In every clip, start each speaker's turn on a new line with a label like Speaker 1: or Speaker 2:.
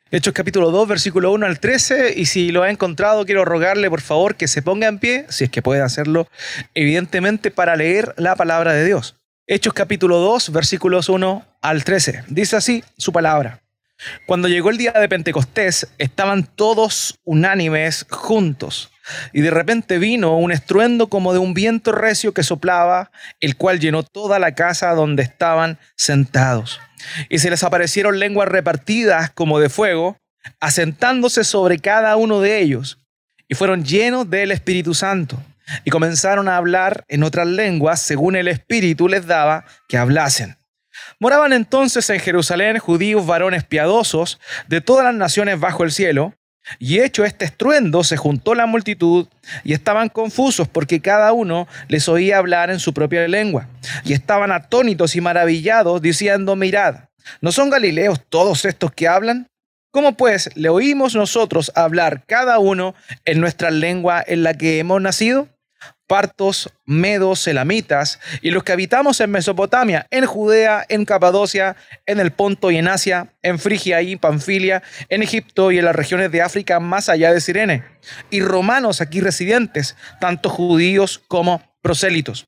Speaker 1: Hechos capítulo 2, versículo 1 al 13, y si lo ha encontrado, quiero rogarle por favor que se ponga en pie, si es que puede hacerlo, evidentemente para leer la palabra de Dios. Hechos capítulo 2, versículos 1 al 13. Dice así su palabra. Cuando llegó el día de Pentecostés, estaban todos unánimes juntos, y de repente vino un estruendo como de un viento recio que soplaba, el cual llenó toda la casa donde estaban sentados. Y se les aparecieron lenguas repartidas como de fuego, asentándose sobre cada uno de ellos, y fueron llenos del Espíritu Santo, y comenzaron a hablar en otras lenguas según el Espíritu les daba que hablasen. Moraban entonces en Jerusalén judíos varones piadosos de todas las naciones bajo el cielo, y hecho este estruendo se juntó la multitud y estaban confusos porque cada uno les oía hablar en su propia lengua. Y estaban atónitos y maravillados diciendo, mirad, ¿no son galileos todos estos que hablan? ¿Cómo pues le oímos nosotros hablar cada uno en nuestra lengua en la que hemos nacido? Partos, medos, elamitas, y los que habitamos en Mesopotamia, en Judea, en Capadocia, en el Ponto y en Asia, en Frigia y Panfilia, en Egipto y en las regiones de África más allá de Cirene, y romanos aquí residentes, tanto judíos como prosélitos,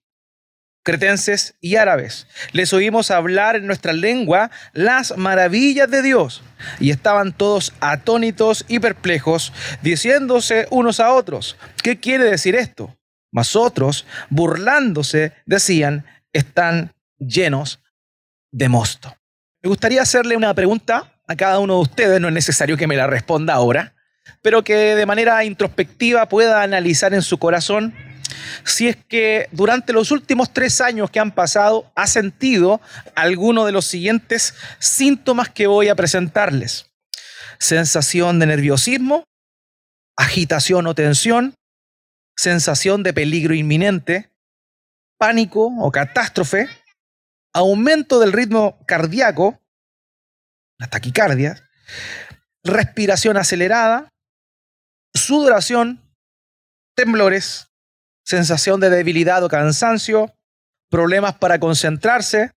Speaker 1: cretenses y árabes. Les oímos hablar en nuestra lengua las maravillas de Dios, y estaban todos atónitos y perplejos, diciéndose unos a otros, ¿qué quiere decir esto? Mas otros, burlándose, decían, están llenos de mosto. Me gustaría hacerle una pregunta a cada uno de ustedes, no es necesario que me la responda ahora, pero que de manera introspectiva pueda analizar en su corazón si es que durante los últimos 3 años que han pasado ha sentido alguno de los siguientes síntomas que voy a presentarles. Sensación de nerviosismo, agitación o tensión, sensación de peligro inminente, pánico o catástrofe, aumento del ritmo cardíaco, la taquicardia, respiración acelerada, sudoración, temblores, sensación de debilidad o cansancio, problemas para concentrarse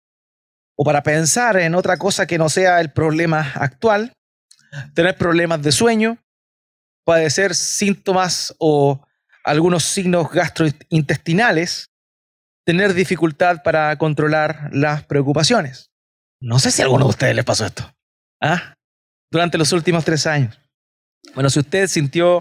Speaker 1: o para pensar en otra cosa que no sea el problema actual, tener problemas de sueño, padecer síntomas o algunos signos gastrointestinales, tener dificultad para controlar las preocupaciones. No sé si a alguno de ustedes les pasó esto. Durante los últimos 3 años. Bueno, si usted sintió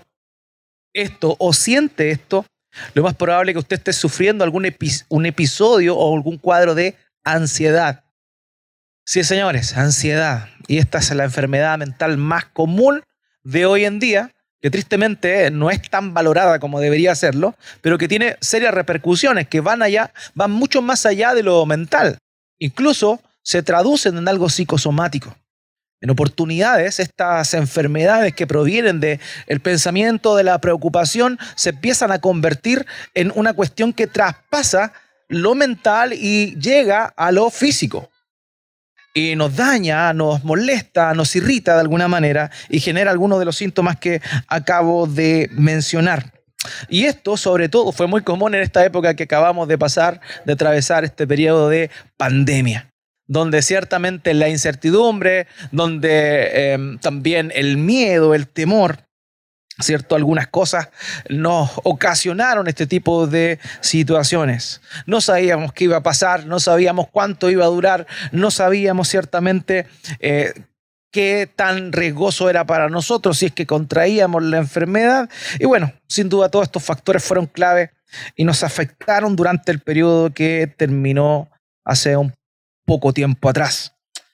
Speaker 1: esto o siente esto, lo más probable es que usted esté sufriendo un episodio o algún cuadro de ansiedad. Sí, señores, ansiedad. Y esta es la enfermedad mental más común de hoy en día, que tristemente no es tan valorada como debería serlo, pero que tiene serias repercusiones que van mucho más allá de lo mental. Incluso se traducen en algo psicosomático. En oportunidades, estas enfermedades que provienen del pensamiento, de la preocupación, se empiezan a convertir en una cuestión que traspasa lo mental y llega a lo físico. Y nos daña, nos molesta, nos irrita de alguna manera y genera algunos de los síntomas que acabo de mencionar. Y esto, sobre todo, fue muy común en esta época que acabamos de pasar, de atravesar este periodo de pandemia, donde ciertamente la incertidumbre, donde también el miedo, el temor, ¿cierto? Algunas cosas nos ocasionaron este tipo de situaciones. No sabíamos qué iba a pasar, no sabíamos cuánto iba a durar, no sabíamos ciertamente qué tan riesgoso era para nosotros si es que contraíamos la enfermedad. Y bueno, sin duda todos estos factores fueron clave y nos afectaron durante el periodo que terminó hace un poco tiempo atrás.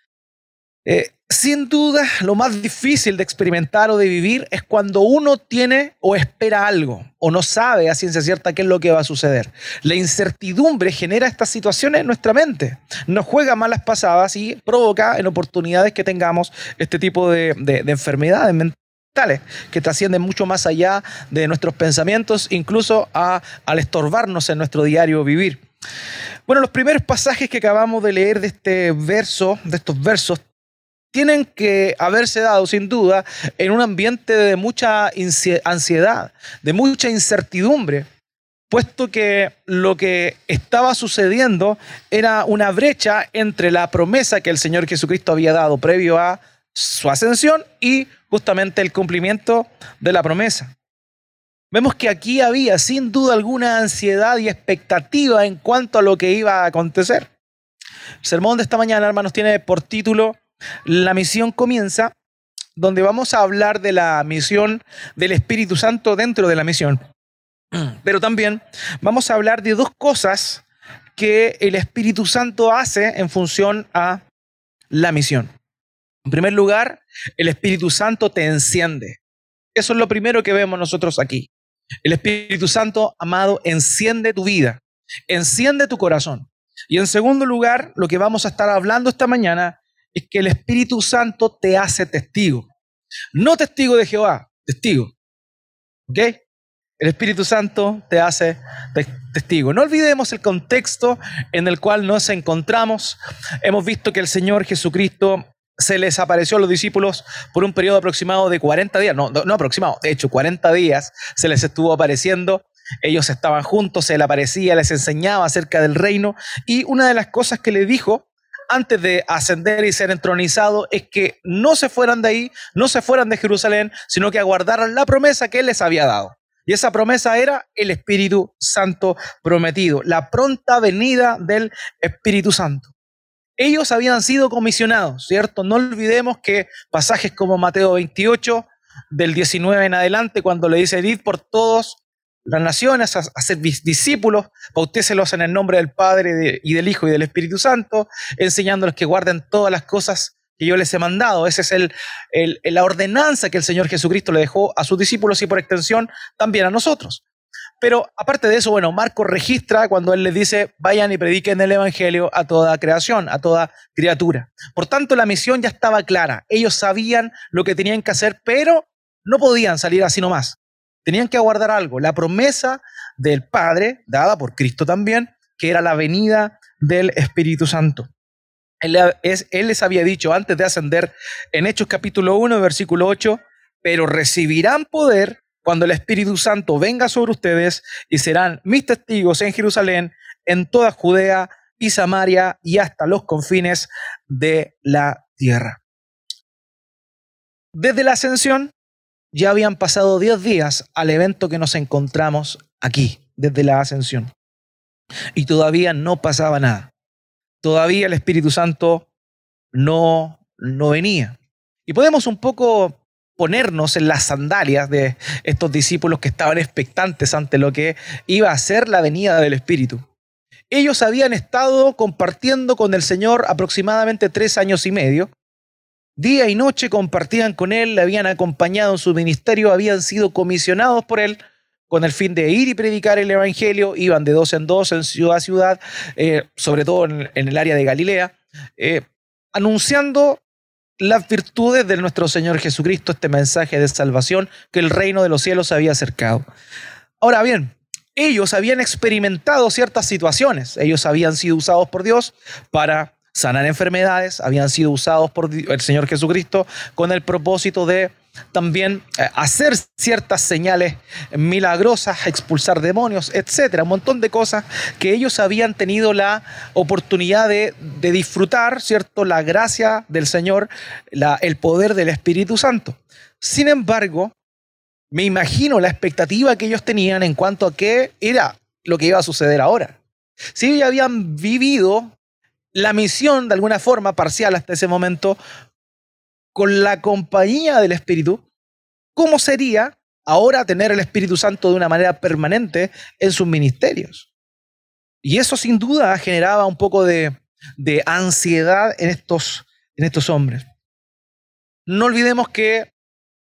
Speaker 1: Sin duda, lo más difícil de experimentar o de vivir es cuando uno tiene o espera algo o no sabe a ciencia cierta qué es lo que va a suceder. La incertidumbre genera estas situaciones en nuestra mente, nos juega malas pasadas y provoca en oportunidades que tengamos este tipo de enfermedades mentales que trascienden mucho más allá de nuestros pensamientos, incluso al estorbarnos en nuestro diario vivir. Bueno, los primeros pasajes que acabamos de leer de estos versos, tienen que haberse dado, sin duda, en un ambiente de mucha ansiedad, de mucha incertidumbre, puesto que lo que estaba sucediendo era una brecha entre la promesa que el Señor Jesucristo había dado previo a su ascensión y justamente el cumplimiento de la promesa. Vemos que aquí había sin duda alguna ansiedad y expectativa en cuanto a lo que iba a acontecer. El sermón de esta mañana, hermanos, tiene por título La misión comienza, donde vamos a hablar de la misión del Espíritu Santo dentro de la misión. Pero también vamos a hablar de dos cosas que el Espíritu Santo hace en función a la misión. En primer lugar, el Espíritu Santo te enciende. Eso es lo primero que vemos nosotros aquí. El Espíritu Santo, amado, enciende tu vida, enciende tu corazón. Y en segundo lugar, lo que vamos a estar hablando esta mañana es que el Espíritu Santo te hace testigo. No testigo de Jehová, testigo. ¿Ok? El Espíritu Santo te hace testigo. No olvidemos el contexto en el cual nos encontramos. Hemos visto que el Señor Jesucristo se les apareció a los discípulos por un periodo aproximado de 40 días. No aproximado, de hecho 40 días se les estuvo apareciendo. Ellos estaban juntos, se les aparecía, les enseñaba acerca del reino. Y una de las cosas que les dijo antes de ascender y ser entronizado es que no se fueran de ahí, no se fueran de Jerusalén, sino que aguardaran la promesa que Él les había dado. Y esa promesa era el Espíritu Santo prometido, la pronta venida del Espíritu Santo. Ellos habían sido comisionados, ¿cierto? No olvidemos que pasajes como Mateo 28, del 19 en adelante, cuando le dice, id por todas las naciones a ser discípulos, bautícelos en el nombre del Padre y del Hijo y del Espíritu Santo, enseñándoles que guarden todas las cosas que yo les he mandado. Esa es la ordenanza que el Señor Jesucristo le dejó a sus discípulos y por extensión también a nosotros. Pero aparte de eso, bueno, Marcos registra cuando él les dice, vayan y prediquen el evangelio a toda creación, a toda criatura. Por tanto, la misión ya estaba clara. Ellos sabían lo que tenían que hacer, pero no podían salir así nomás. Tenían que aguardar algo, la promesa del Padre, dada por Cristo también, que era la venida del Espíritu Santo. Él les había dicho antes de ascender en Hechos capítulo 1, versículo 8, pero recibirán poder cuando el Espíritu Santo venga sobre ustedes y serán mis testigos en Jerusalén, en toda Judea y Samaria y hasta los confines de la tierra. Desde la ascensión ya habían pasado 10 días al evento que nos encontramos aquí, desde la ascensión. Y todavía no pasaba nada. Todavía el Espíritu Santo no venía. Y podemos un poco ponernos en las sandalias de estos discípulos que estaban expectantes ante lo que iba a ser la venida del Espíritu. Ellos habían estado compartiendo con el Señor aproximadamente 3 años y medio. Día y noche compartían con Él, le habían acompañado en su ministerio, habían sido comisionados por Él con el fin de ir y predicar el Evangelio. Iban de 2 en 2, en ciudad a ciudad, sobre todo en el área de Galilea, anunciando las virtudes de nuestro Señor Jesucristo, este mensaje de salvación, que el reino de los cielos se había acercado. Ahora bien, ellos habían experimentado ciertas situaciones. Ellos habían sido usados por Dios para sanar enfermedades, habían sido usados por el Señor Jesucristo con el propósito de también hacer ciertas señales milagrosas, expulsar demonios, etcétera. Un montón de cosas que ellos habían tenido la oportunidad de disfrutar, ¿cierto? La gracia del Señor, el poder del Espíritu Santo. Sin embargo, me imagino la expectativa que ellos tenían en cuanto a qué era lo que iba a suceder ahora. Si ellos ya habían vivido la misión de alguna forma parcial hasta ese momento, con la compañía del Espíritu, ¿cómo sería ahora tener el Espíritu Santo de una manera permanente en sus ministerios? Y eso sin duda generaba un poco de ansiedad en estos hombres. No olvidemos que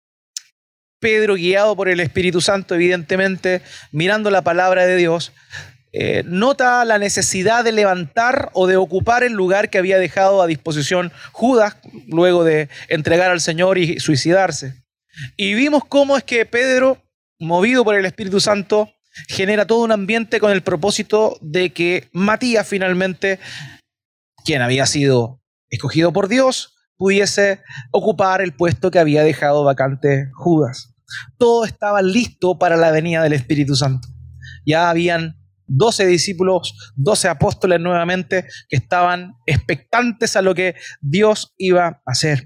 Speaker 1: Pedro, guiado por el Espíritu Santo, evidentemente, mirando la palabra de Dios, nota la necesidad de levantar o de ocupar el lugar que había dejado a disposición Judas luego de entregar al Señor y suicidarse. Y vimos cómo es que Pedro, movido por el Espíritu Santo, genera todo un ambiente con el propósito de que Matías finalmente, quien había sido escogido por Dios, pudiese ocupar el puesto que había dejado vacante Judas. Todo estaba listo para la venida del Espíritu Santo. Ya habían 12 discípulos, 12 apóstoles nuevamente que estaban expectantes a lo que Dios iba a hacer.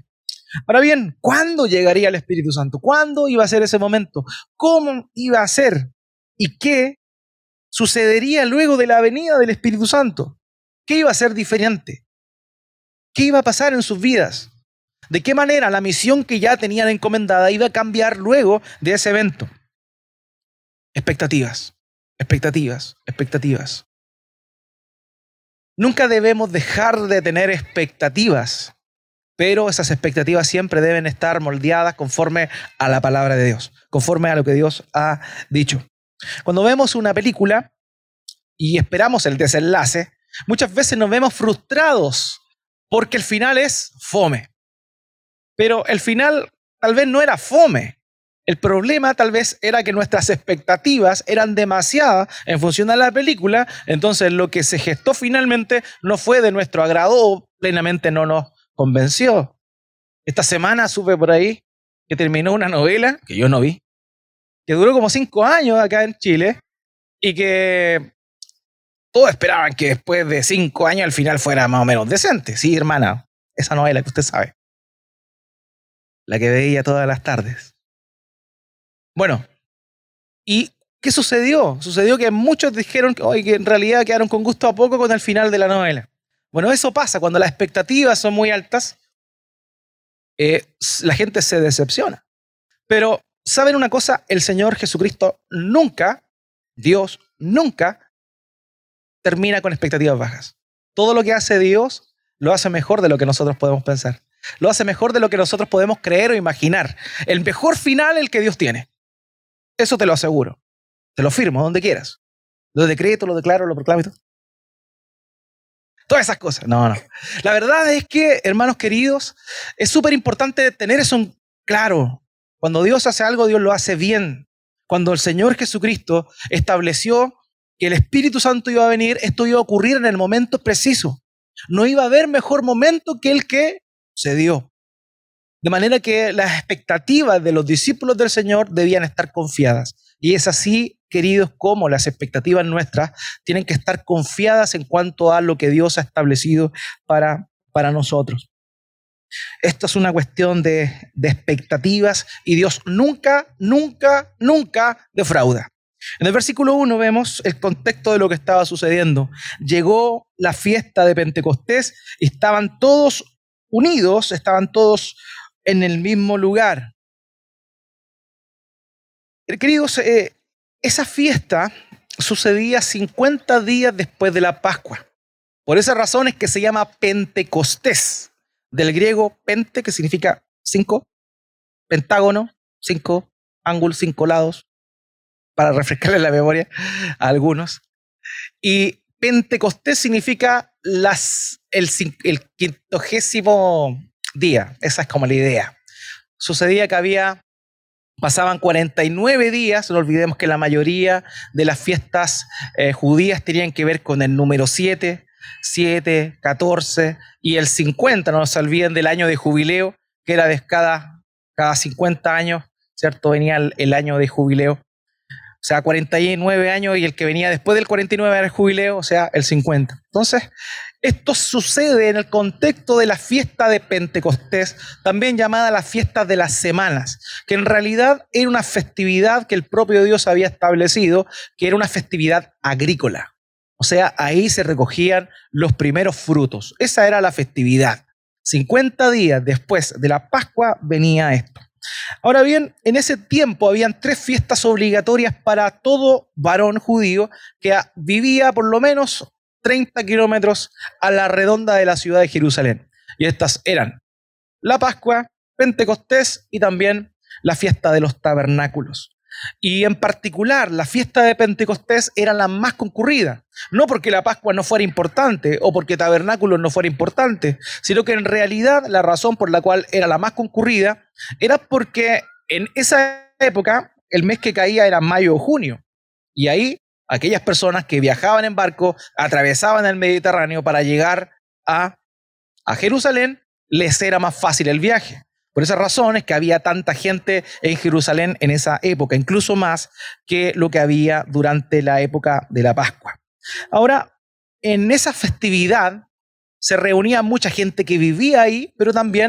Speaker 1: Ahora bien, ¿cuándo llegaría el Espíritu Santo? ¿Cuándo iba a ser ese momento? ¿Cómo iba a ser? ¿Y qué sucedería luego de la venida del Espíritu Santo? ¿Qué iba a ser diferente? ¿Qué iba a pasar en sus vidas? ¿De qué manera la misión que ya tenían encomendada iba a cambiar luego de ese evento? Expectativas, expectativas, expectativas. Nunca debemos dejar de tener expectativas, pero esas expectativas siempre deben estar moldeadas conforme a la palabra de Dios, conforme a lo que Dios ha dicho. Cuando vemos una película y esperamos el desenlace, muchas veces nos vemos frustrados porque el final es fome. Pero el final tal vez no era fome. El problema tal vez era que nuestras expectativas eran demasiadas en función de la película, entonces lo que se gestó finalmente no fue de nuestro agrado o plenamente no nos convenció. Esta semana supe por ahí que terminó una novela, que yo no vi, que duró como 5 años acá en Chile y que todos esperaban que después de 5 años el final fuera más o menos decente. Sí, hermana, esa novela que usted sabe, la que veía todas las tardes. Bueno, ¿y qué sucedió? Sucedió que muchos dijeron que en realidad quedaron con gusto a poco con el final de la novela. Bueno, eso pasa cuando las expectativas son muy altas, la gente se decepciona. Pero, ¿saben una cosa? El Señor Jesucristo nunca, Dios nunca, termina con expectativas bajas. Todo lo que hace Dios lo hace mejor de lo que nosotros podemos pensar. Lo hace mejor de lo que nosotros podemos creer o imaginar. El mejor final el que Dios tiene. Eso te lo aseguro. Te lo firmo donde quieras. Lo decreto, lo declaro, lo proclamo y todo. Todas esas cosas. No. La verdad es que, hermanos queridos, es súper importante tener eso en claro. Cuando Dios hace algo, Dios lo hace bien. Cuando el Señor Jesucristo estableció que el Espíritu Santo iba a venir, esto iba a ocurrir en el momento preciso. No iba a haber mejor momento que el que se dio. De manera que las expectativas de los discípulos del Señor debían estar confiadas. Y es así, queridos, como las expectativas nuestras tienen que estar confiadas en cuanto a lo que Dios ha establecido para nosotros. Esto es una cuestión de expectativas y Dios nunca, nunca, nunca defrauda. En el versículo 1 vemos el contexto de lo que estaba sucediendo. Llegó la fiesta de Pentecostés y estaban todos unidos, estaban todos en el mismo lugar. Queridos, esa fiesta sucedía 50 días después de la Pascua. Por esa razón es que se llama Pentecostés, del griego pente, que significa 5, pentágono, 5 ángulos, 5 lados, para refrescarle la memoria a algunos. Y Pentecostés significa el 50º día. Esa es como la idea. Sucedía que pasaban 49 días, no olvidemos que la mayoría de las fiestas judías tenían que ver con el número 7, 14 y el 50, no se olviden del año de jubileo, que era de cada 50 años, ¿cierto? Venía el año de jubileo. O sea, 49 años y el que venía después del 49 era el jubileo, o sea, el 50. Entonces, esto sucede en el contexto de la fiesta de Pentecostés, también llamada la fiesta de las semanas, que en realidad era una festividad que el propio Dios había establecido, que era una festividad agrícola. O sea, ahí se recogían los primeros frutos. Esa era la festividad. 50 días después de la Pascua venía esto. Ahora bien, en ese tiempo habían 3 fiestas obligatorias para todo varón judío que vivía por lo menos 30 kilómetros a la redonda de la ciudad de Jerusalén. Y estas eran la Pascua, Pentecostés y también la fiesta de los tabernáculos. Y en particular, la fiesta de Pentecostés era la más concurrida. No porque la Pascua no fuera importante o porque tabernáculos no fuera importante, sino que en realidad la razón por la cual era la más concurrida era porque en esa época el mes que caía era mayo o junio. Y ahí aquellas personas que viajaban en barco atravesaban el Mediterráneo para llegar a Jerusalén, les era más fácil el viaje. Por esa razón es que había tanta gente en Jerusalén en esa época, incluso más que lo que había durante la época de la Pascua. Ahora, en esa festividad se reunía mucha gente que vivía ahí, pero también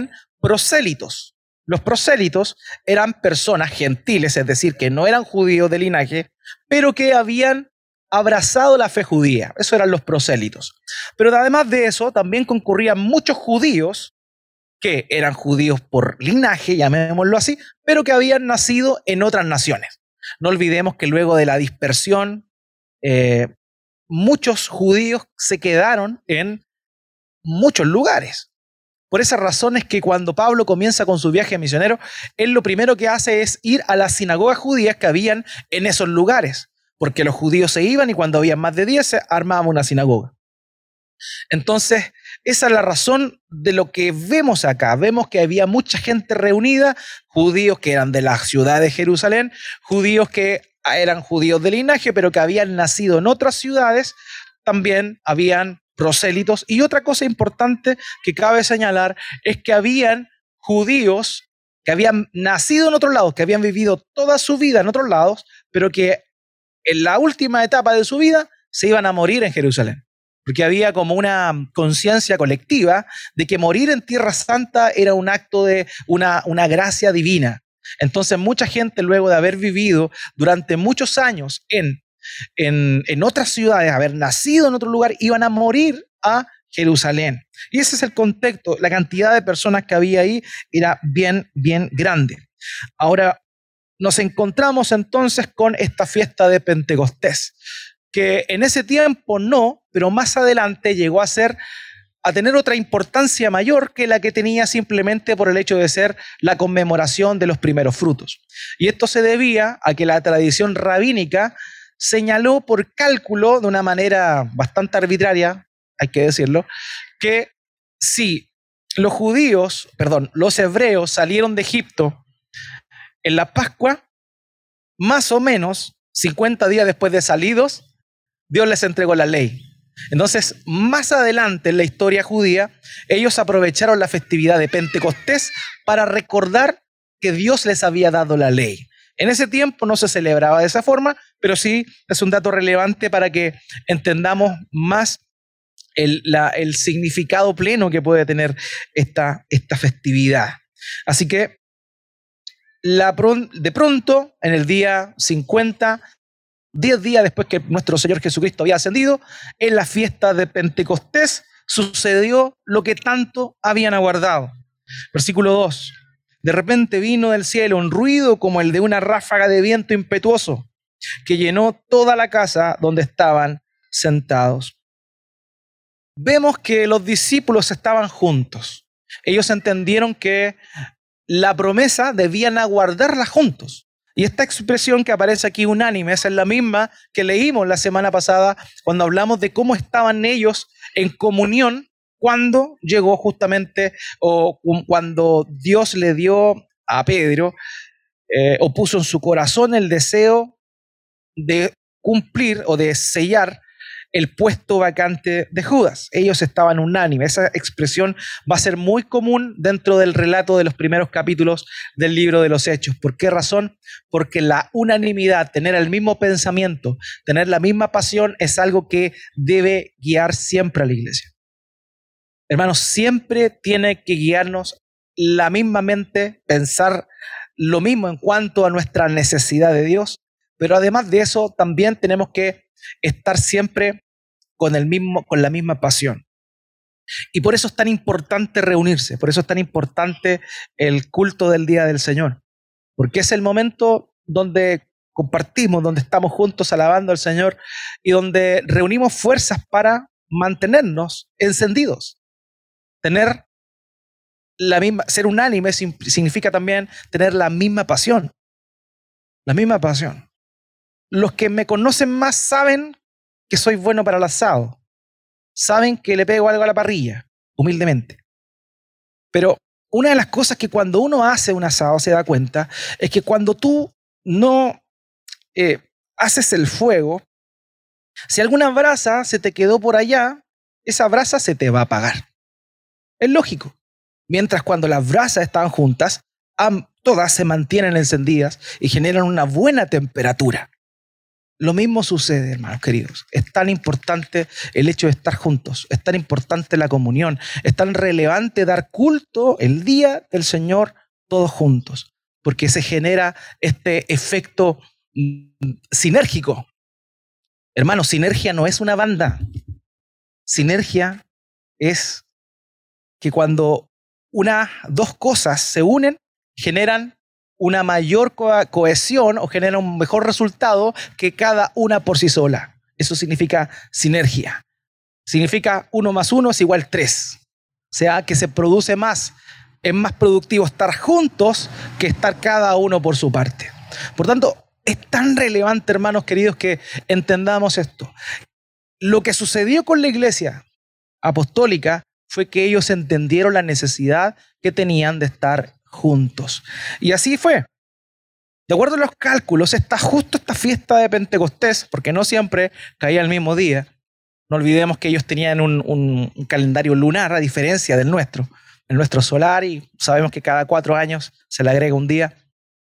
Speaker 1: prosélitos. Los prosélitos eran personas gentiles, es decir, que no eran judíos de linaje, pero que habían abrazado la fe judía. Eso eran los prosélitos. Pero además de eso, también concurrían muchos judíos que eran judíos por linaje, llamémoslo así, pero que habían nacido en otras naciones. No olvidemos que luego de la dispersión, muchos judíos se quedaron en muchos lugares. Por esa razón es que cuando Pablo comienza con su viaje misionero, él lo primero que hace es ir a las sinagogas judías que habían en esos lugares, porque los judíos se iban y cuando había más de 10 se armaba una sinagoga. Entonces, esa es la razón de lo que vemos acá. Vemos que había mucha gente reunida, judíos que eran de la ciudad de Jerusalén, judíos que eran judíos de linaje, pero que habían nacido en otras ciudades, también habían prosélitos. Y otra cosa importante que cabe señalar es que habían judíos que habían nacido en otros lados, que habían vivido toda su vida en otros lados, pero que en la última etapa de su vida se iban a morir en Jerusalén. Porque había como una conciencia colectiva de que morir en Tierra Santa era un acto de una gracia divina. Entonces mucha gente, luego de haber vivido durante muchos años en otras ciudades, haber nacido en otro lugar, iban a morir a Jerusalén. Y ese es el contexto. La cantidad de personas que había ahí era bien, bien grande. Ahora, nos encontramos entonces con esta fiesta de Pentecostés, que en ese tiempo no, pero más adelante llegó a tener otra importancia mayor que la que tenía simplemente por el hecho de ser la conmemoración de los primeros frutos. Y esto se debía a que la tradición rabínica señaló por cálculo, de una manera bastante arbitraria, hay que decirlo, que si los hebreos salieron de Egipto en la Pascua, más o menos 50 días después de salidos, Dios les entregó la ley. Entonces, más adelante en la historia judía, ellos aprovecharon la festividad de Pentecostés para recordar que Dios les había dado la ley. En ese tiempo no se celebraba de esa forma, pero sí es un dato relevante para que entendamos más el significado pleno que puede tener esta festividad. Así que, de pronto, en el día 50, 10 días después que nuestro Señor Jesucristo había ascendido, en la fiesta de Pentecostés sucedió lo que tanto habían aguardado. Versículo 2. De repente vino del cielo un ruido como el de una ráfaga de viento impetuoso que llenó toda la casa donde estaban sentados. Vemos que los discípulos estaban juntos. Ellos entendieron que la promesa debían aguardarla juntos. Y esta expresión que aparece aquí unánime es la misma que leímos la semana pasada cuando hablamos de cómo estaban ellos en comunión cuando llegó justamente, o cuando Dios le dio a Pedro, o puso en su corazón el deseo de cumplir o de sellar el puesto vacante de Judas. Ellos estaban unánimes. Esa expresión va a ser muy común dentro del relato de los primeros capítulos del libro de los Hechos. ¿Por qué razón? Porque la unanimidad, tener el mismo pensamiento, tener la misma pasión, es algo que debe guiar siempre a la iglesia. Hermanos, siempre tiene que guiarnos la misma mente, pensar lo mismo en cuanto a nuestra necesidad de Dios, pero además de eso también tenemos que estar siempre con la misma pasión. Y por eso es tan importante reunirse, por eso es tan importante el culto del Día del Señor, porque es el momento donde compartimos, donde estamos juntos alabando al Señor y donde reunimos fuerzas para mantenernos encendidos. Ser unánime significa también tener la misma pasión. La misma pasión. Los que me conocen más saben que soy bueno para el asado. Saben que le pego algo a la parrilla, humildemente. Pero una de las cosas que cuando uno hace un asado se da cuenta es que cuando tú no haces el fuego, si alguna brasa se te quedó por allá, esa brasa se te va a apagar. Es lógico. Mientras cuando las brasas están juntas, todas se mantienen encendidas y generan una buena temperatura. Lo mismo sucede, hermanos queridos. Es tan importante el hecho de estar juntos, es tan importante la comunión, es tan relevante dar culto el día del Señor todos juntos, porque se genera este efecto sinérgico. Hermanos, sinergia no es una banda. Sinergia es que cuando dos cosas se unen, generan una mayor cohesión o generan un mejor resultado que cada una por sí sola. Eso significa sinergia. Significa 1 más 1 es igual 3. O sea, que se produce más. Es más productivo estar juntos que estar cada uno por su parte. Por tanto, es tan relevante, hermanos queridos, que entendamos esto. Lo que sucedió con la iglesia apostólica fue que ellos entendieron la necesidad que tenían de estar juntos. Y así fue. De acuerdo a los cálculos, está justo esta fiesta de Pentecostés, porque no siempre caía el mismo día. No olvidemos que ellos tenían un calendario lunar, a diferencia del nuestro. El nuestro solar, y sabemos que cada 4 años se le agrega un día.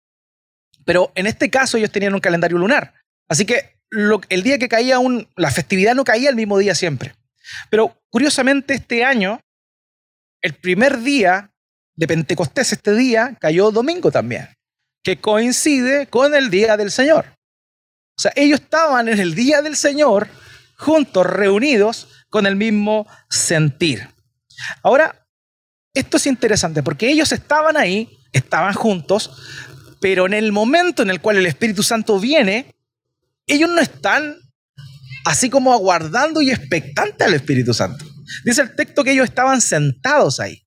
Speaker 1: Pero en este caso ellos tenían un calendario lunar. Así que el día que caía la festividad no caía el mismo día siempre. Pero curiosamente este año, el primer día de Pentecostés, este día, cayó domingo también, que coincide con el día del Señor. O sea, ellos estaban en el día del Señor, juntos, reunidos, con el mismo sentir. Ahora, esto es interesante, porque ellos estaban ahí, estaban juntos, pero en el momento en el cual el Espíritu Santo viene, ellos no están así como aguardando y expectantes al Espíritu Santo. Dice el texto que ellos estaban sentados ahí.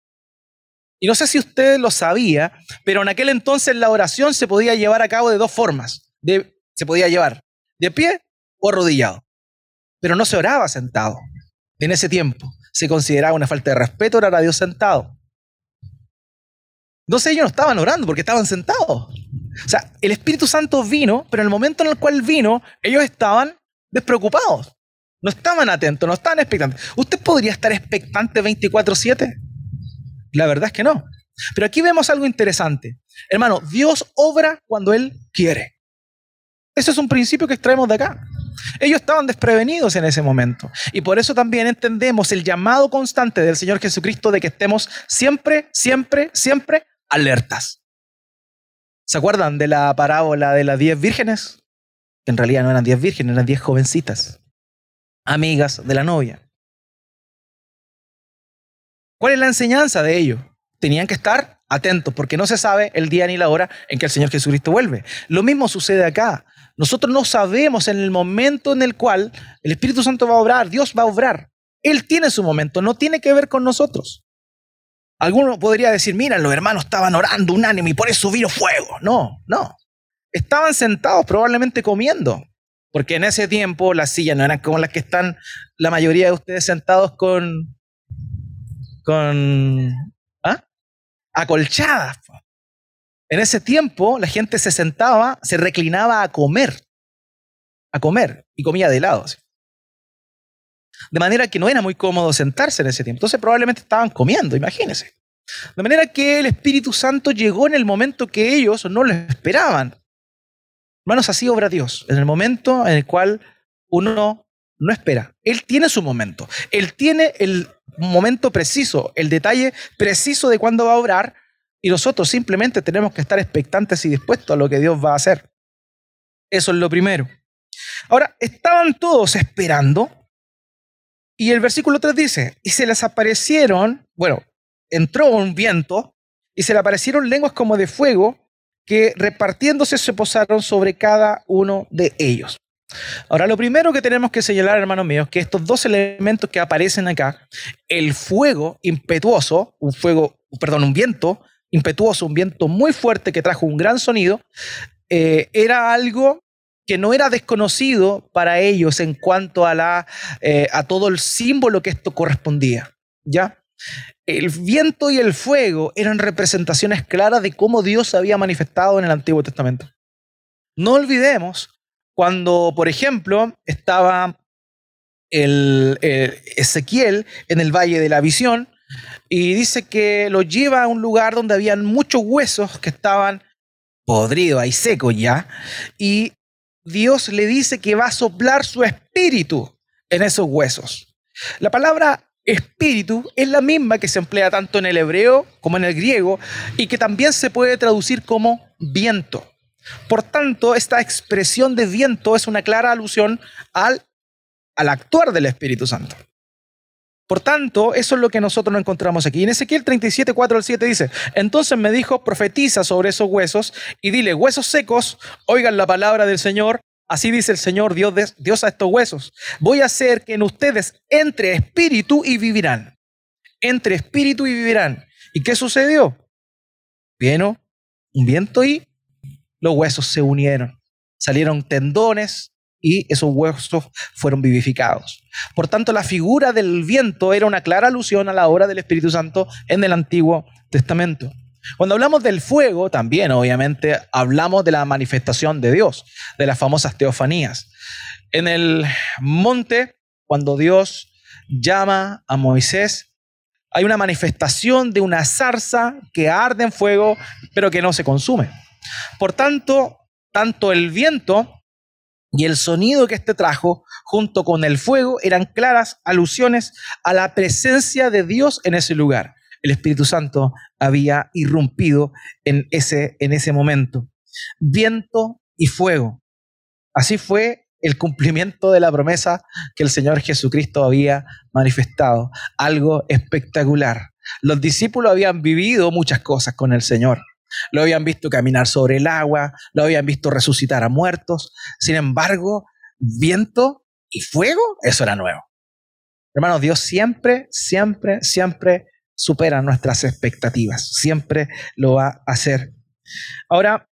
Speaker 1: Y no sé si usted lo sabía, pero en aquel entonces la oración se podía llevar a cabo de 2 formas. Se podía llevar de pie o arrodillado. Pero no se oraba sentado. En ese tiempo se consideraba una falta de respeto orar a Dios sentado. Entonces ellos no estaban orando porque estaban sentados. O sea, el Espíritu Santo vino, pero en el momento en el cual vino, ellos estaban despreocupados. No estaban atentos, no estaban expectantes. ¿Usted podría estar expectante 24/7? La verdad es que no. Pero aquí vemos algo interesante. Hermano, Dios obra cuando Él quiere. Ese es un principio que extraemos de acá. Ellos estaban desprevenidos en ese momento. Y por eso también entendemos el llamado constante del Señor Jesucristo de que estemos siempre, siempre, siempre alertas. ¿Se acuerdan de la parábola de las 10 vírgenes? Que en realidad no eran 10 vírgenes, eran 10 jovencitas, amigas de la novia. ¿Cuál es la enseñanza de ello? Tenían que estar atentos porque no se sabe el día ni la hora en que el Señor Jesucristo vuelve. Lo mismo sucede acá. Nosotros no sabemos en el momento en el cual el Espíritu Santo va a obrar, Dios va a obrar. Él tiene su momento, no tiene que ver con nosotros. Alguno podría decir, mira, los hermanos estaban orando unánime y por eso vino fuego. No. Estaban sentados probablemente comiendo, porque en ese tiempo las sillas no eran como las que están la mayoría de ustedes sentados con acolchadas. En ese tiempo la gente se sentaba, se reclinaba a comer y comía de lado. ¿Sí? De manera que no era muy cómodo sentarse en ese tiempo. Entonces probablemente estaban comiendo, imagínense. De manera que el Espíritu Santo llegó en el momento que ellos no lo esperaban. Hermanos, así obra Dios, en el momento en el cual uno no espera. Él tiene su momento. Él tiene el momento preciso, el detalle preciso de cuándo va a obrar, y nosotros simplemente tenemos que estar expectantes y dispuestos a lo que Dios va a hacer. Eso es lo primero. Ahora, estaban todos esperando, y el versículo 3 dice, y se les aparecieron, entró un viento, y se le aparecieron lenguas como de fuego, que repartiéndose se posaron sobre cada uno de ellos. Ahora, lo primero que tenemos que señalar, hermanos míos, que estos 2 elementos que aparecen acá, el fuego impetuoso, un viento impetuoso, un viento muy fuerte que trajo un gran sonido, era algo que no era desconocido para ellos en cuanto a todo el símbolo que esto correspondía, ¿ya? El viento y el fuego eran representaciones claras de cómo Dios se había manifestado en el Antiguo Testamento. No olvidemos cuando, por ejemplo, estaba Ezequiel en el Valle de la Visión y dice que lo lleva a un lugar donde habían muchos huesos que estaban podridos, ahí secos ya, y Dios le dice que va a soplar su espíritu en esos huesos. La palabra espíritu es la misma que se emplea tanto en el hebreo como en el griego y que también se puede traducir como viento. Por tanto, esta expresión de viento es una clara alusión al actuar del Espíritu Santo. Por tanto, eso es lo que nosotros nos encontramos aquí. En Ezequiel 37, 4 al 7 dice: entonces me dijo, profetiza sobre esos huesos y dile, huesos secos, oigan la palabra del Señor. Así dice el Señor Dios a estos huesos: voy a hacer que en ustedes entre espíritu y vivirán. Entre espíritu y vivirán. ¿Y qué sucedió? Vino un viento y los huesos se unieron. Salieron tendones y esos huesos fueron vivificados. Por tanto, la figura del viento era una clara alusión a la obra del Espíritu Santo en el Antiguo Testamento. Cuando hablamos del fuego, también obviamente hablamos de la manifestación de Dios, de las famosas teofanías. En el monte, cuando Dios llama a Moisés, hay una manifestación de una zarza que arde en fuego, pero que no se consume. Por tanto, tanto el viento y el sonido que éste trajo, junto con el fuego, eran claras alusiones a la presencia de Dios en ese lugar. El Espíritu Santo había irrumpido en ese momento. Viento y fuego. Así fue el cumplimiento de la promesa que el Señor Jesucristo había manifestado. Algo espectacular. Los discípulos habían vivido muchas cosas con el Señor. Lo habían visto caminar sobre el agua, lo habían visto resucitar a muertos. Sin embargo, viento y fuego, eso era nuevo. Hermanos, Dios siempre supera nuestras expectativas. Siempre lo va a hacer. Ahora,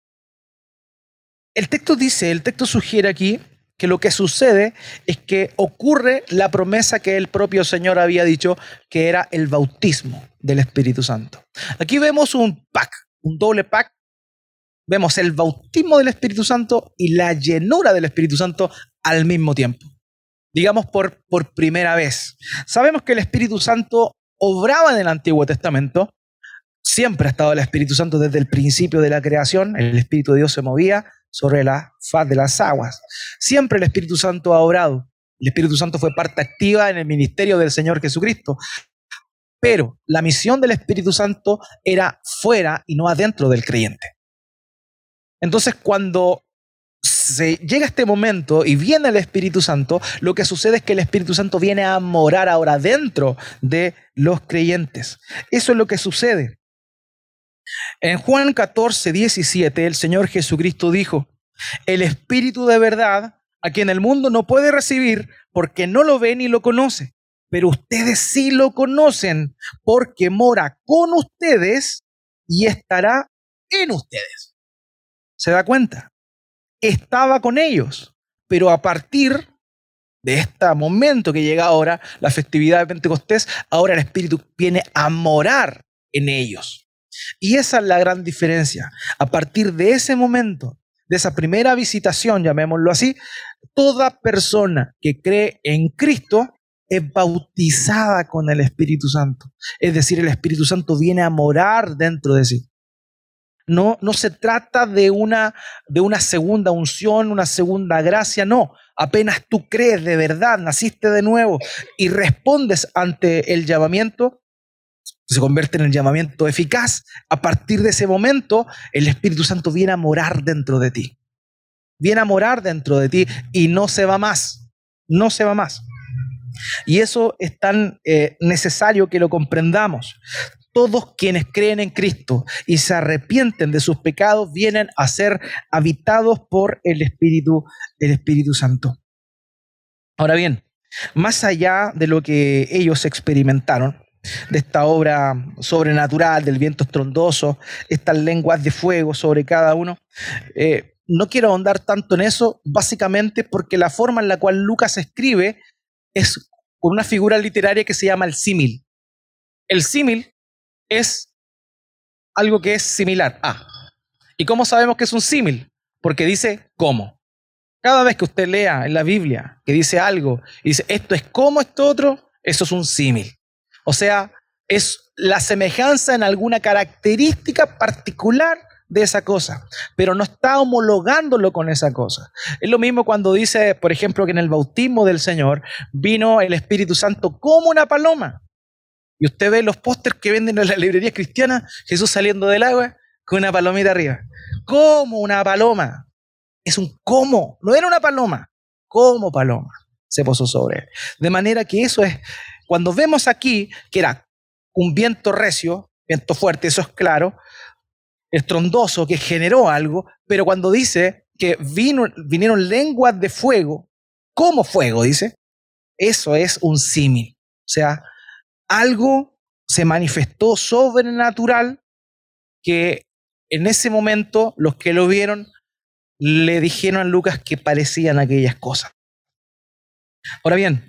Speaker 1: el texto sugiere aquí que lo que sucede es que ocurre la promesa que el propio Señor había dicho, que era el bautismo del Espíritu Santo. Aquí vemos un doble pack. Vemos el bautismo del Espíritu Santo y la llenura del Espíritu Santo al mismo tiempo. Digamos por primera vez. Sabemos que el Espíritu Santo obraba en el Antiguo Testamento. Siempre ha estado el Espíritu Santo desde el principio de la creación. El Espíritu de Dios se movía sobre la faz de las aguas. Siempre el Espíritu Santo ha obrado. El Espíritu Santo fue parte activa en el ministerio del Señor Jesucristo. Pero la misión del Espíritu Santo era fuera y no adentro del creyente. Entonces, cuando se llega este momento y viene el Espíritu Santo, lo que sucede es que el Espíritu Santo viene a morar ahora dentro de los creyentes. Eso es lo que sucede. En Juan 14, 17, el Señor Jesucristo dijo: el Espíritu de verdad, a quien el mundo no puede recibir porque no lo ve ni lo conoce, pero ustedes sí lo conocen porque mora con ustedes y estará en ustedes. ¿Se da cuenta? Estaba con ellos, pero a partir de este momento que llega ahora, la festividad de Pentecostés, ahora el Espíritu viene a morar en ellos. Y esa es la gran diferencia. A partir de ese momento, de esa primera visitación, llamémoslo así, toda persona que cree en Cristo es bautizada con el Espíritu Santo. Es decir, el Espíritu Santo viene a morar dentro de sí. No se trata de una segunda unción, una segunda gracia, no. Apenas tú crees de verdad, naciste de nuevo y respondes ante el llamamiento, se convierte en el llamamiento eficaz. A partir de ese momento, el Espíritu Santo viene a morar dentro de ti. Viene a morar dentro de ti y no se va más. No se va más. Y eso es tan necesario que lo comprendamos. Todos quienes creen en Cristo y se arrepienten de sus pecados vienen a ser habitados por el Espíritu Santo. Ahora bien, más allá de lo que ellos experimentaron, de esta obra sobrenatural, del viento estrondoso, estas lenguas de fuego sobre cada uno, no quiero ahondar tanto en eso, básicamente porque la forma en la cual Lucas escribe es con una figura literaria que se llama el símil. El símil es algo que es similar a. ¿Y cómo sabemos que es un símil? Porque dice cómo. Cada vez que usted lea en la Biblia que dice algo y dice esto es como esto otro, eso es un símil. O sea, es la semejanza en alguna característica particular de esa cosa, pero no está homologándolo con esa cosa. Es lo mismo cuando dice, por ejemplo, que en el bautismo del Señor vino el Espíritu Santo como una paloma. Y usted ve los pósters que venden en las librerías cristianas, Jesús saliendo del agua con una palomita arriba. Como una paloma. Es un como, no era una paloma, como paloma se posó sobre él. De manera que eso es, cuando vemos aquí que era un viento recio, viento fuerte, eso es claro, estrondoso, que generó algo, pero cuando dice que vinieron lenguas de fuego, como fuego, dice, eso es un símil. O sea, algo se manifestó sobrenatural que en ese momento los que lo vieron le dijeron a Lucas que parecían aquellas cosas. Ahora bien,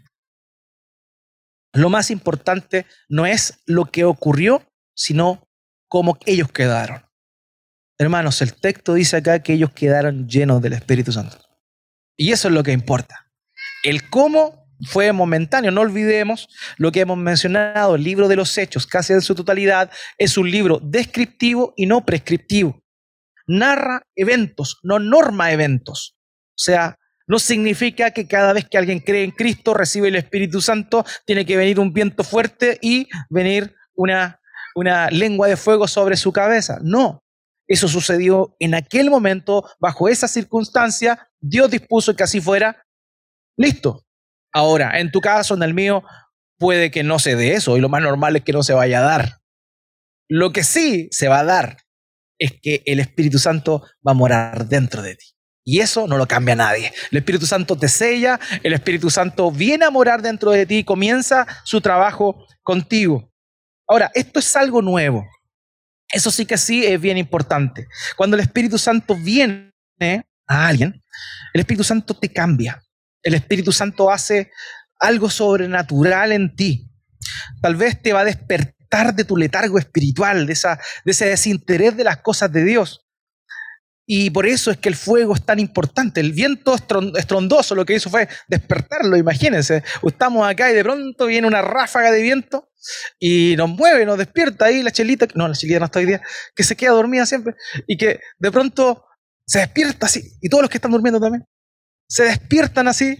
Speaker 1: lo más importante no es lo que ocurrió, sino cómo ellos quedaron. Hermanos, el texto dice acá que ellos quedaron llenos del Espíritu Santo. Y eso es lo que importa. El cómo fue momentáneo. No olvidemos lo que hemos mencionado. El libro de los Hechos, casi en su totalidad, es un libro descriptivo y no prescriptivo. Narra eventos, no norma eventos. O sea, no significa que cada vez que alguien cree en Cristo, recibe el Espíritu Santo, tiene que venir un viento fuerte y venir una lengua de fuego sobre su cabeza. No, eso sucedió en aquel momento, bajo esa circunstancia, Dios dispuso que así fuera. Listo. Ahora, en tu caso, en el mío, puede que no se dé eso, y lo más normal es que no se vaya a dar. Lo que sí se va a dar es que el Espíritu Santo va a morar dentro de ti. Y eso no lo cambia nadie. El Espíritu Santo te sella, el Espíritu Santo viene a morar dentro de ti y comienza su trabajo contigo. Ahora, esto es algo nuevo. Eso sí que sí es bien importante. Cuando el Espíritu Santo viene a alguien, el Espíritu Santo te cambia. El Espíritu Santo hace algo sobrenatural en ti. Tal vez te va a despertar de tu letargo espiritual, de ese desinterés de las cosas de Dios. Y por eso es que el fuego es tan importante. El viento estrondoso lo que hizo fue despertarlo, imagínense. Estamos acá y de pronto viene una ráfaga de viento y nos mueve, nos despierta ahí la chelita no está hoy día, que se queda dormida siempre y que de pronto se despierta así. Y todos los que están durmiendo también se despiertan así.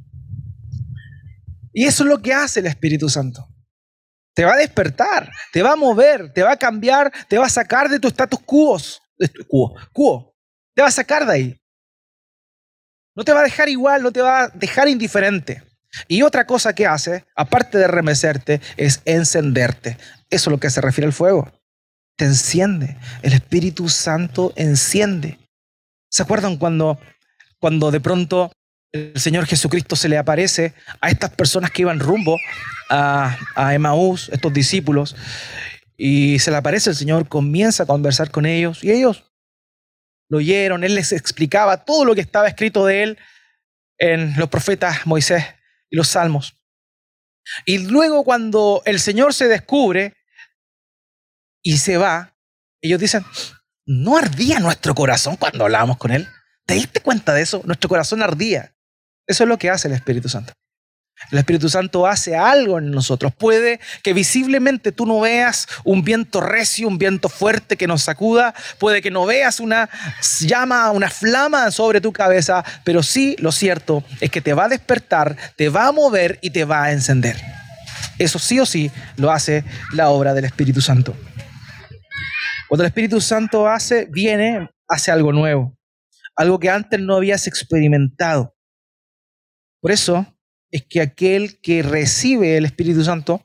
Speaker 1: Y eso es lo que hace el Espíritu Santo. Te va a despertar, te va a mover, te va a cambiar, te va a sacar de tu status quo. Te va a sacar de ahí. No te va a dejar igual, no te va a dejar indiferente. Y otra cosa que hace, aparte de remecerte, es encenderte. Eso es lo que se refiere al fuego. Te enciende. El Espíritu Santo enciende. ¿Se acuerdan cuando de pronto el Señor Jesucristo se le aparece a estas personas que iban rumbo a Emaús, estos discípulos, y se le aparece el Señor, comienza a conversar con ellos, y ellos lo oyeron, Él les explicaba todo lo que estaba escrito de Él en los profetas Moisés y los Salmos. Y luego cuando el Señor se descubre y se va, ellos dicen, ¿no ardía nuestro corazón cuando hablábamos con Él? ¿Te diste cuenta de eso? Nuestro corazón ardía. Eso es lo que hace el Espíritu Santo. El Espíritu Santo hace algo en nosotros. Puede que visiblemente tú no veas un viento recio, un viento fuerte que nos sacuda. Puede que no veas una llama, una flama sobre tu cabeza. Pero sí, lo cierto es que te va a despertar, te va a mover y te va a encender. Eso sí o sí lo hace la obra del Espíritu Santo. Cuando el Espíritu Santo viene, hace algo nuevo. Algo que antes no habías experimentado. Por eso es que aquel que recibe el Espíritu Santo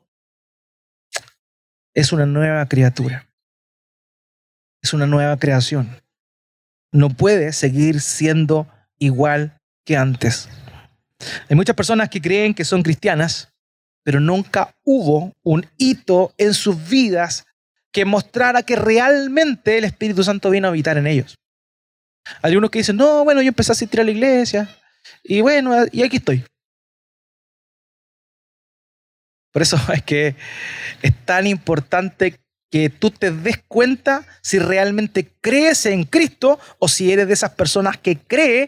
Speaker 1: es una nueva criatura. Es una nueva creación. No puede seguir siendo igual que antes. Hay muchas personas que creen que son cristianas, pero nunca hubo un hito en sus vidas que mostrara que realmente el Espíritu Santo vino a habitar en ellos. Hay algunos que dicen, no, bueno, yo empecé a asistir a la iglesia y bueno, y aquí estoy. Por eso es que es tan importante que tú te des cuenta si realmente crees en Cristo o si eres de esas personas que cree.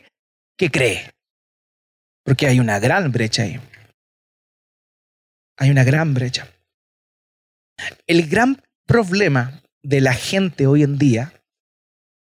Speaker 1: Porque hay una gran brecha ahí. Hay una gran brecha. El gran problema de la gente hoy en día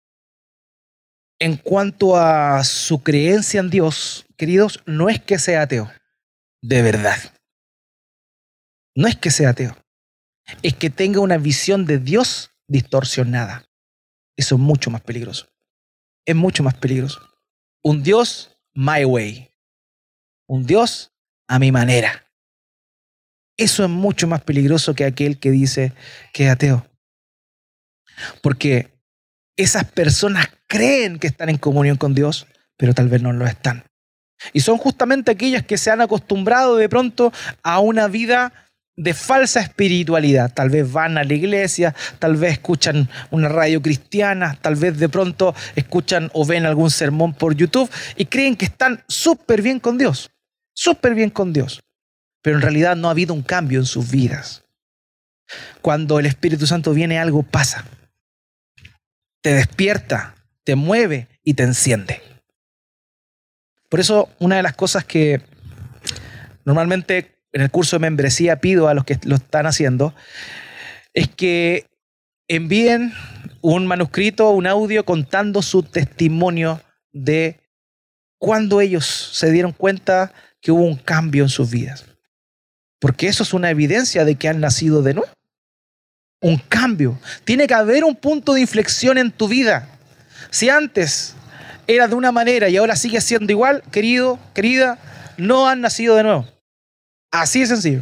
Speaker 1: En cuanto a su creencia en Dios, queridos, no es que sea ateo, de verdad. No es que sea ateo, es que tenga una visión de Dios distorsionada. Eso es mucho más peligroso. Es mucho más peligroso. Un Dios my way. Un Dios a mi manera. Eso es mucho más peligroso que aquel que dice que es ateo. Porque esas personas creen que están en comunión con Dios, pero tal vez no lo están. Y son justamente aquellas que se han acostumbrado de pronto a una vida de falsa espiritualidad. Tal vez van a la iglesia, tal vez escuchan una radio cristiana, tal vez de pronto escuchan o ven algún sermón por YouTube y creen que están súper bien con Dios, súper bien con Dios. Pero en realidad no ha habido un cambio en sus vidas. Cuando el Espíritu Santo viene, algo pasa. Te despierta, te mueve y te enciende. Por eso, una de las cosas que normalmente en el curso de membresía pido a los que lo están haciendo es que envíen un manuscrito, un audio contando su testimonio de cuando ellos se dieron cuenta que hubo un cambio en sus vidas. Porque eso es una evidencia de que han nacido de nuevo. Un cambio. Tiene que haber un punto de inflexión en tu vida. Si antes era de una manera y ahora sigue siendo igual, querido, querida, no han nacido de nuevo. Así de sencillo.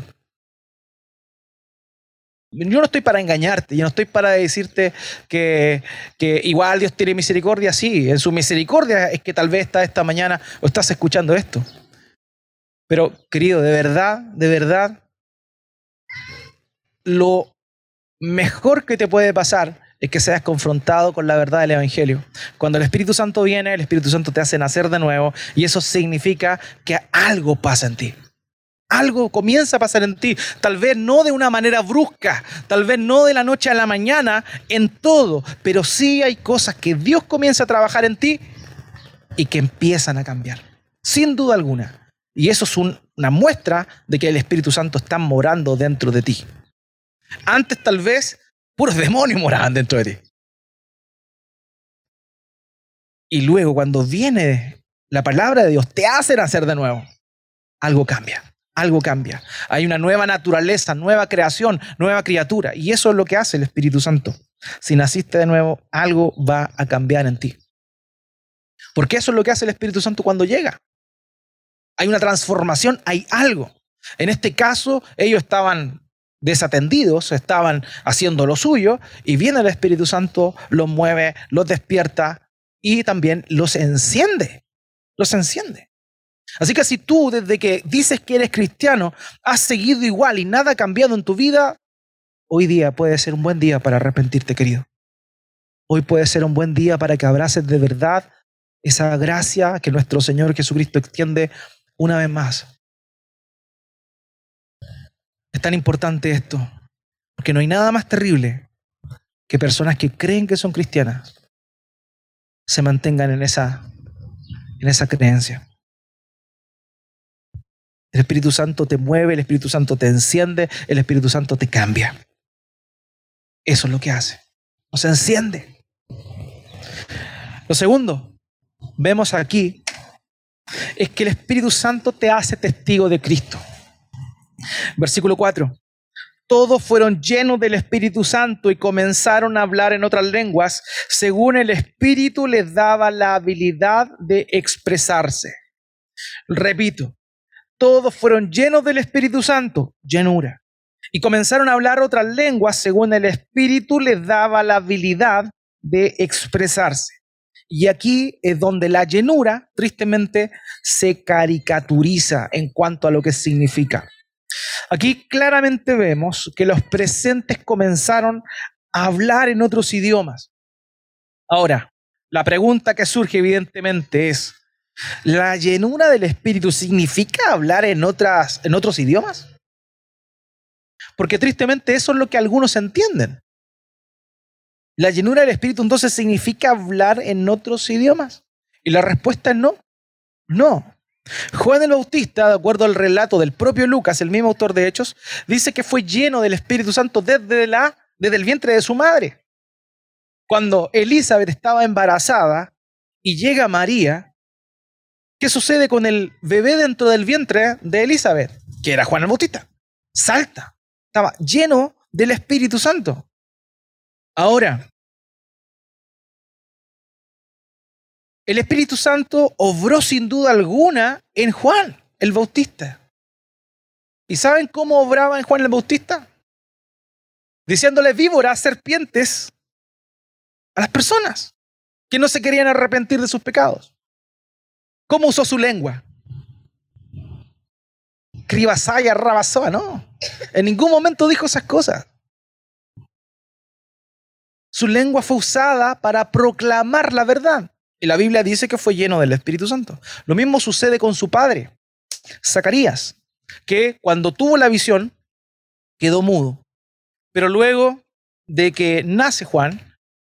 Speaker 1: Yo no estoy para engañarte, yo no estoy para decirte que igual Dios tiene misericordia. Sí, en su misericordia es que tal vez estás esta mañana o estás escuchando esto. Pero, querido, de verdad, lo mejor que te puede pasar es que seas confrontado con la verdad del Evangelio. Cuando el Espíritu Santo viene, el Espíritu Santo te hace nacer de nuevo y eso significa que algo pasa en ti. Algo comienza a pasar en ti, tal vez no de una manera brusca, tal vez no de la noche a la mañana en todo, pero sí hay cosas que Dios comienza a trabajar en ti y que empiezan a cambiar, sin duda alguna. Y eso es una muestra de que el Espíritu Santo está morando dentro de ti. Antes tal vez puros demonios moraban dentro de ti. Y luego cuando viene la palabra de Dios, te hace nacer de nuevo. Algo cambia. Algo cambia. Hay una nueva naturaleza, nueva creación, nueva criatura. Y eso es lo que hace el Espíritu Santo. Si naciste de nuevo, algo va a cambiar en ti. Porque eso es lo que hace el Espíritu Santo cuando llega. Hay una transformación, hay algo. En este caso, ellos estaban desatendidos, estaban haciendo lo suyo, y viene el Espíritu Santo, los mueve, los despierta y también los enciende. Los enciende. Así que si tú, desde que dices que eres cristiano, has seguido igual y nada ha cambiado en tu vida, hoy día puede ser un buen día para arrepentirte, querido. Hoy puede ser un buen día para que abraces de verdad esa gracia que nuestro Señor Jesucristo extiende una vez más. Es tan importante esto, porque no hay nada más terrible que personas que creen que son cristianas se mantengan en esa creencia. El Espíritu Santo te mueve, el Espíritu Santo te enciende, el Espíritu Santo te cambia. Eso es lo que hace. Nos enciende. Lo segundo, vemos aquí, es que el Espíritu Santo te hace testigo de Cristo. Versículo 4. Todos fueron llenos del Espíritu Santo y comenzaron a hablar en otras lenguas, según el Espíritu les daba la habilidad de expresarse. Repito. Todos fueron llenos del Espíritu Santo, llenura, y comenzaron a hablar otras lenguas según el Espíritu les daba la habilidad de expresarse. Y aquí es donde la llenura, tristemente, se caricaturiza en cuanto a lo que significa. Aquí claramente vemos que los presentes comenzaron a hablar en otros idiomas. Ahora, la pregunta que surge evidentemente es, ¿la llenura del Espíritu significa hablar en otros idiomas? Porque tristemente eso es lo que algunos entienden. ¿La llenura del Espíritu entonces significa hablar en otros idiomas? Y la respuesta es no. No. Juan el Bautista, de acuerdo al relato del propio Lucas, el mismo autor de Hechos, dice que fue lleno del Espíritu Santo desde el vientre de su madre. Cuando Elizabeth estaba embarazada, y llega María, ¿qué sucede con el bebé dentro del vientre de Elizabeth? Que era Juan el Bautista. Salta. Estaba lleno del Espíritu Santo. Ahora, el Espíritu Santo obró sin duda alguna en Juan el Bautista. ¿Y saben cómo obraba en Juan el Bautista? Diciéndole víboras, serpientes a las personas que no se querían arrepentir de sus pecados. ¿Cómo usó su lengua? Cribasaya, rabasoa, no. En ningún momento dijo esas cosas. Su lengua fue usada para proclamar la verdad. Y la Biblia dice que fue lleno del Espíritu Santo. Lo mismo sucede con su padre, Zacarías, que cuando tuvo la visión quedó mudo. Pero luego de que nace Juan,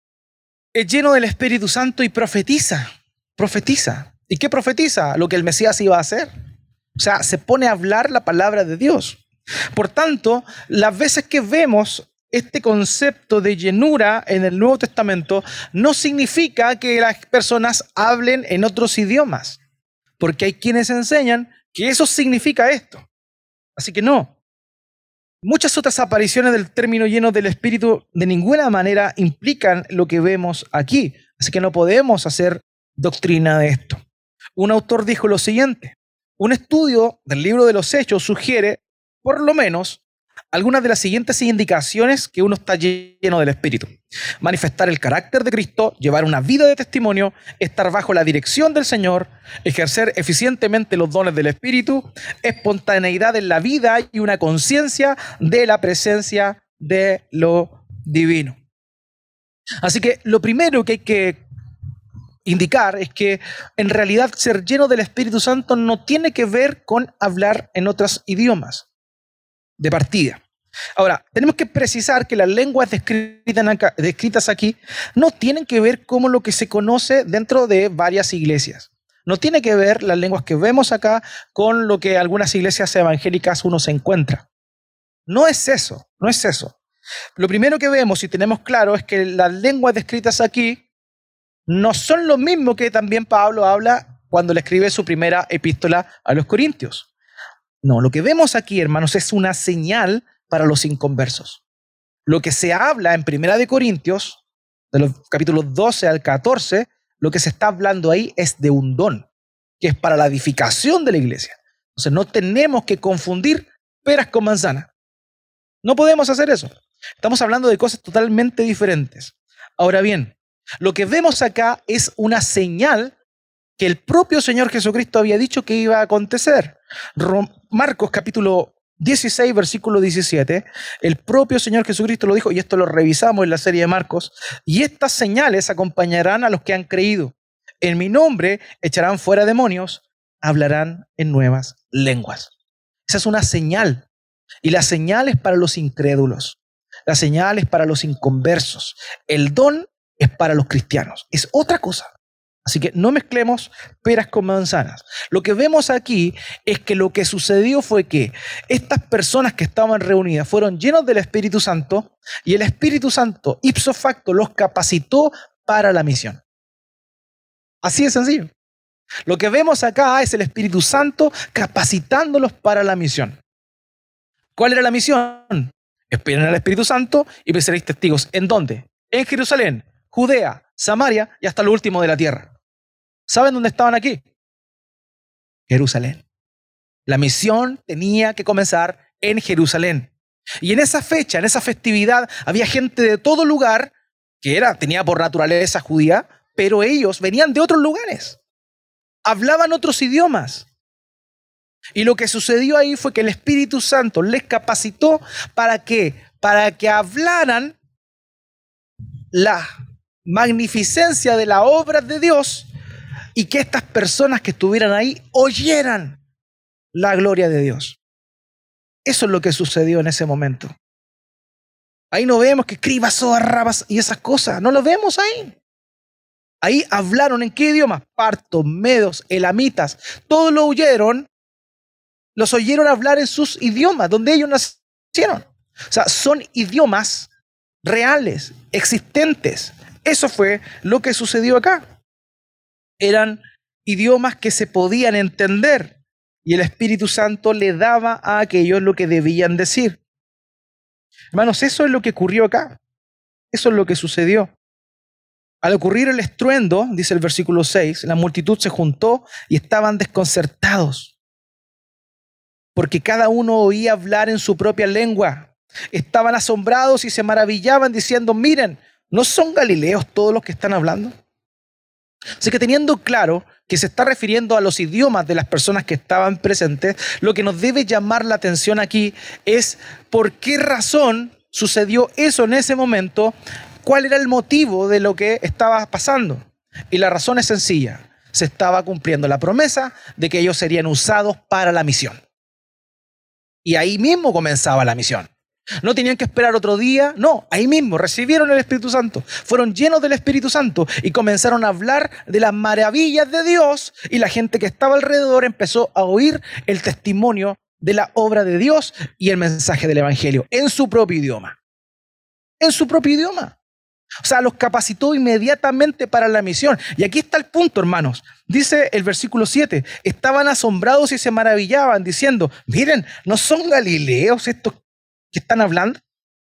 Speaker 1: es lleno del Espíritu Santo y profetiza. Profetiza. ¿Y qué profetiza? Lo que el Mesías iba a hacer. O sea, se pone a hablar la palabra de Dios. Por tanto, las veces que vemos este concepto de llenura en el Nuevo Testamento, no significa que las personas hablen en otros idiomas, porque hay quienes enseñan que eso significa esto. Así que no. Muchas otras apariciones del término lleno del Espíritu de ninguna manera implican lo que vemos aquí. Así que no podemos hacer doctrina de esto. Un autor dijo lo siguiente: un estudio del libro de los Hechos sugiere, por lo menos, algunas de las siguientes indicaciones que uno está lleno del Espíritu: manifestar el carácter de Cristo, llevar una vida de testimonio, estar bajo la dirección del Señor, ejercer eficientemente los dones del Espíritu, espontaneidad en la vida y una conciencia de la presencia de lo divino. Así que lo primero que hay que indicar es que en realidad ser lleno del Espíritu Santo no tiene que ver con hablar en otros idiomas de partida. Ahora, tenemos que precisar que las lenguas descritas aquí no tienen que ver como lo que se conoce dentro de varias iglesias. No tiene que ver las lenguas que vemos acá con lo que algunas iglesias evangélicas uno se encuentra. No es eso, no es eso. Lo primero que vemos y tenemos claro es que las lenguas descritas aquí no son lo mismo que también Pablo habla cuando le escribe su primera epístola a los Corintios. No, lo que vemos aquí, hermanos, es una señal para los inconversos. Lo que se habla en Primera de Corintios, de los capítulos 12 al 14, lo que se está hablando ahí es de un don, que es para la edificación de la iglesia. Entonces no tenemos que confundir peras con manzanas. No podemos hacer eso. Estamos hablando de cosas totalmente diferentes. Ahora bien, lo que vemos acá es una señal que el propio Señor Jesucristo había dicho que iba a acontecer. Marcos capítulo 16, versículo 17, el propio Señor Jesucristo lo dijo, y esto lo revisamos en la serie de Marcos: y estas señales acompañarán a los que han creído. En mi nombre echarán fuera demonios, hablarán en nuevas lenguas. Esa es una señal. Y la señal es para los incrédulos. La señal es para los inconversos. El don es para los cristianos. Es otra cosa. Así que no mezclemos peras con manzanas. Lo que vemos aquí es que lo que sucedió fue que estas personas que estaban reunidas fueron llenos del Espíritu Santo y el Espíritu Santo, ipso facto, los capacitó para la misión. Así de sencillo. Lo que vemos acá es el Espíritu Santo capacitándolos para la misión. ¿Cuál era la misión? Esperen al Espíritu Santo y me seréis testigos. ¿En dónde? En Jerusalén, Judea, Samaria y hasta lo último de la tierra. ¿Saben dónde estaban aquí? Jerusalén. La misión tenía que comenzar en Jerusalén. Y en esa fecha, en esa festividad, había gente de todo lugar que tenía por naturaleza judía, pero ellos venían de otros lugares. Hablaban otros idiomas. Y lo que sucedió ahí fue que el Espíritu Santo les capacitó ¿para qué? Para que hablaran la magnificencia de la obra de Dios y que estas personas que estuvieran ahí oyeran la gloria de Dios. Eso es lo que sucedió en ese momento. Ahí no vemos que escribas, rabas y esas cosas. No lo vemos ahí. Ahí hablaron ¿en qué idioma? Partos, medos, elamitas. Todos lo oyeron. Los oyeron hablar en sus idiomas, donde ellos nacieron. O sea, son idiomas reales, existentes. Eso fue lo que sucedió acá. Eran idiomas que se podían entender y el Espíritu Santo le daba a aquellos lo que debían decir. Hermanos, eso es lo que ocurrió acá. Eso es lo que sucedió. Al ocurrir el estruendo, dice el versículo 6, la multitud se juntó y estaban desconcertados, porque cada uno oía hablar en su propia lengua. Estaban asombrados y se maravillaban diciendo, miren, ¿no son galileos todos los que están hablando? Así que teniendo claro que se está refiriendo a los idiomas de las personas que estaban presentes, lo que nos debe llamar la atención aquí es por qué razón sucedió eso en ese momento, cuál era el motivo de lo que estaba pasando. Y la razón es sencilla, se estaba cumpliendo la promesa de que ellos serían usados para la misión. Y ahí mismo comenzaba la misión. No tenían que esperar otro día, no, ahí mismo recibieron el Espíritu Santo, fueron llenos del Espíritu Santo y comenzaron a hablar de las maravillas de Dios y la gente que estaba alrededor empezó a oír el testimonio de la obra de Dios y el mensaje del Evangelio en su propio idioma. En su propio idioma. O sea, los capacitó inmediatamente para la misión. Y aquí está el punto, hermanos. Dice el versículo 7, estaban asombrados y se maravillaban diciendo, miren, ¿no son galileos estos que están hablando?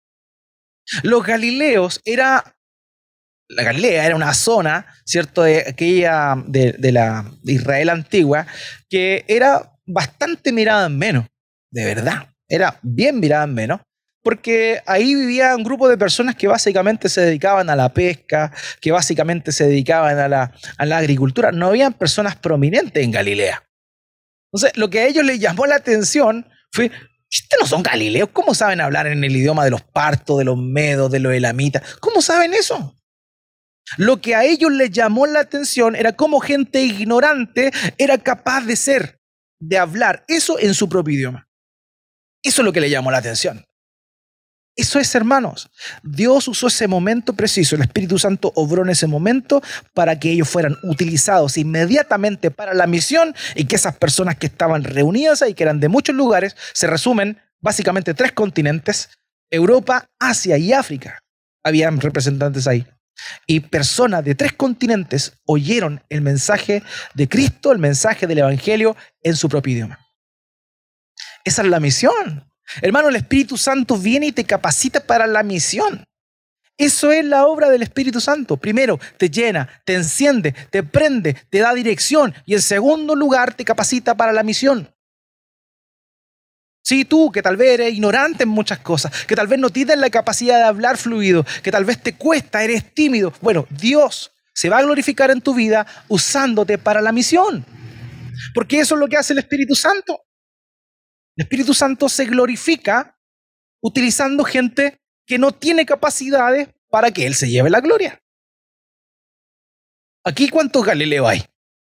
Speaker 1: Los galileos la Galilea era una zona, ¿cierto?, de aquella de la de Israel antigua, que era bastante mirada en menos, de verdad, era bien mirada en menos, porque ahí vivía un grupo de personas que básicamente se dedicaban a la pesca, que básicamente se dedicaban a la agricultura. No habían personas prominentes en Galilea. Entonces, lo que a ellos les llamó la atención fue, ¿ustedes no son galileos? ¿Cómo saben hablar en el idioma de los partos, de los medos, de los elamitas? ¿Cómo saben eso? Lo que a ellos les llamó la atención era cómo gente ignorante era capaz de hablar eso en su propio idioma. Eso es lo que le llamó la atención. Eso es, hermanos. Dios usó ese momento preciso, el Espíritu Santo obró en ese momento para que ellos fueran utilizados inmediatamente para la misión y que esas personas que estaban reunidas ahí, que eran de muchos lugares, se resumen básicamente 3 continentes, Europa, Asia y África. Habían representantes ahí. Y personas de 3 continentes oyeron el mensaje de Cristo, el mensaje del Evangelio en su propio idioma. Esa es la misión. Hermano, el Espíritu Santo viene y te capacita para la misión. Eso es la obra del Espíritu Santo. Primero, te llena, te enciende, te prende, te da dirección. Y en segundo lugar, te capacita para la misión. Sí, tú, que tal vez eres ignorante en muchas cosas, que tal vez no tienes la capacidad de hablar fluido, que tal vez te cuesta, eres tímido. Bueno, Dios se va a glorificar en tu vida usándote para la misión. Porque eso es lo que hace el Espíritu Santo. El Espíritu Santo se glorifica utilizando gente que no tiene capacidades para que Él se lleve la gloria. Aquí, ¿cuántos Galileos hay?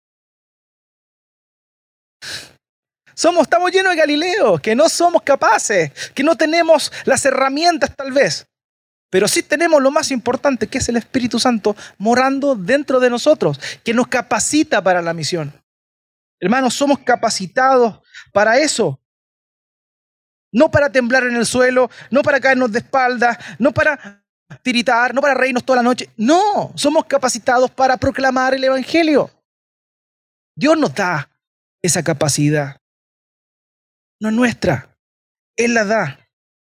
Speaker 1: Estamos llenos de Galileos, que no somos capaces, que no tenemos las herramientas tal vez, pero sí tenemos lo más importante, que es el Espíritu Santo morando dentro de nosotros, que nos capacita para la misión. Hermanos, somos capacitados para eso. No para temblar en el suelo, no para caernos de espaldas, no para tiritar, no para reírnos toda la noche. No, somos capacitados para proclamar el Evangelio. Dios nos da esa capacidad. No es nuestra, Él la da.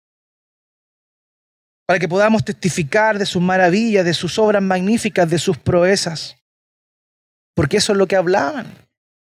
Speaker 1: Para que podamos testificar de sus maravillas, de sus obras magníficas, de sus proezas. Porque eso es lo que hablaban.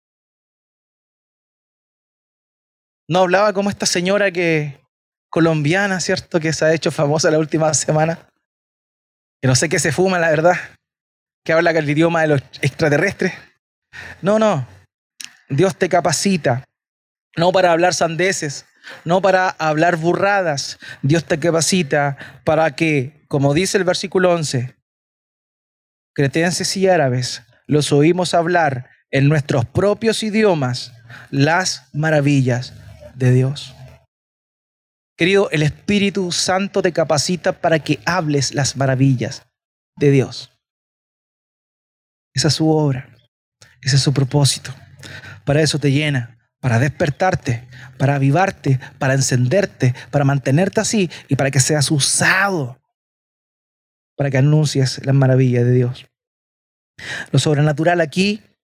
Speaker 1: No hablaba como esta señora colombiana, ¿cierto? Que se ha hecho famosa la última semana. Que no sé qué se fuma, la verdad. Que habla el idioma de los extraterrestres. No. Dios te capacita. No para hablar sandeces. No para hablar burradas. Dios te capacita para que, como dice el versículo 11, cretenses y árabes, los oímos hablar en nuestros propios idiomas las maravillas de Dios. Querido, el Espíritu Santo te capacita para que hables las maravillas de Dios. Esa es su obra, ese es su propósito. Para eso te llena, para despertarte, para avivarte, para encenderte, para mantenerte así y para que seas usado, para que anuncies las maravillas de Dios. Lo sobrenatural aquí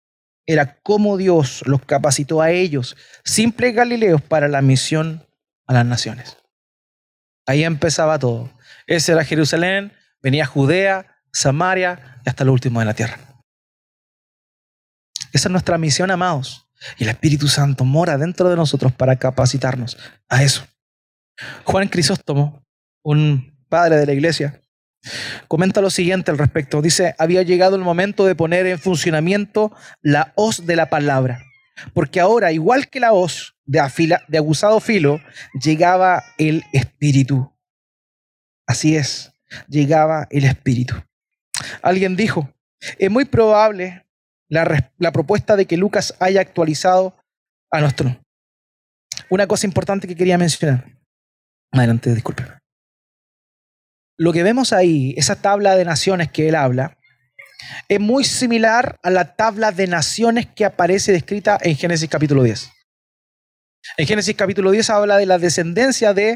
Speaker 1: era cómo Dios los capacitó a ellos, simples galileos, para la misión a las naciones. Ahí empezaba todo. Ese era Jerusalén, venía Judea, Samaria y hasta lo último de la tierra. Esa es nuestra misión, amados. Y el Espíritu Santo mora dentro de nosotros para capacitarnos a eso. Juan Crisóstomo, un padre de la iglesia, comenta lo siguiente al respecto. Dice: había llegado el momento de poner en funcionamiento la hoz de la palabra, porque ahora, igual que la hoz de aguzado filo, llegaba el Espíritu. Así es, llegaba el Espíritu. Alguien dijo: es muy probable la propuesta de que Lucas haya actualizado a nuestro. Una cosa importante que quería mencionar. Adelante, disculpe. Lo que vemos ahí, esa tabla de naciones que él habla, es muy similar a la tabla de naciones que aparece descrita en Génesis capítulo 10. En Génesis capítulo 10 habla de la descendencia de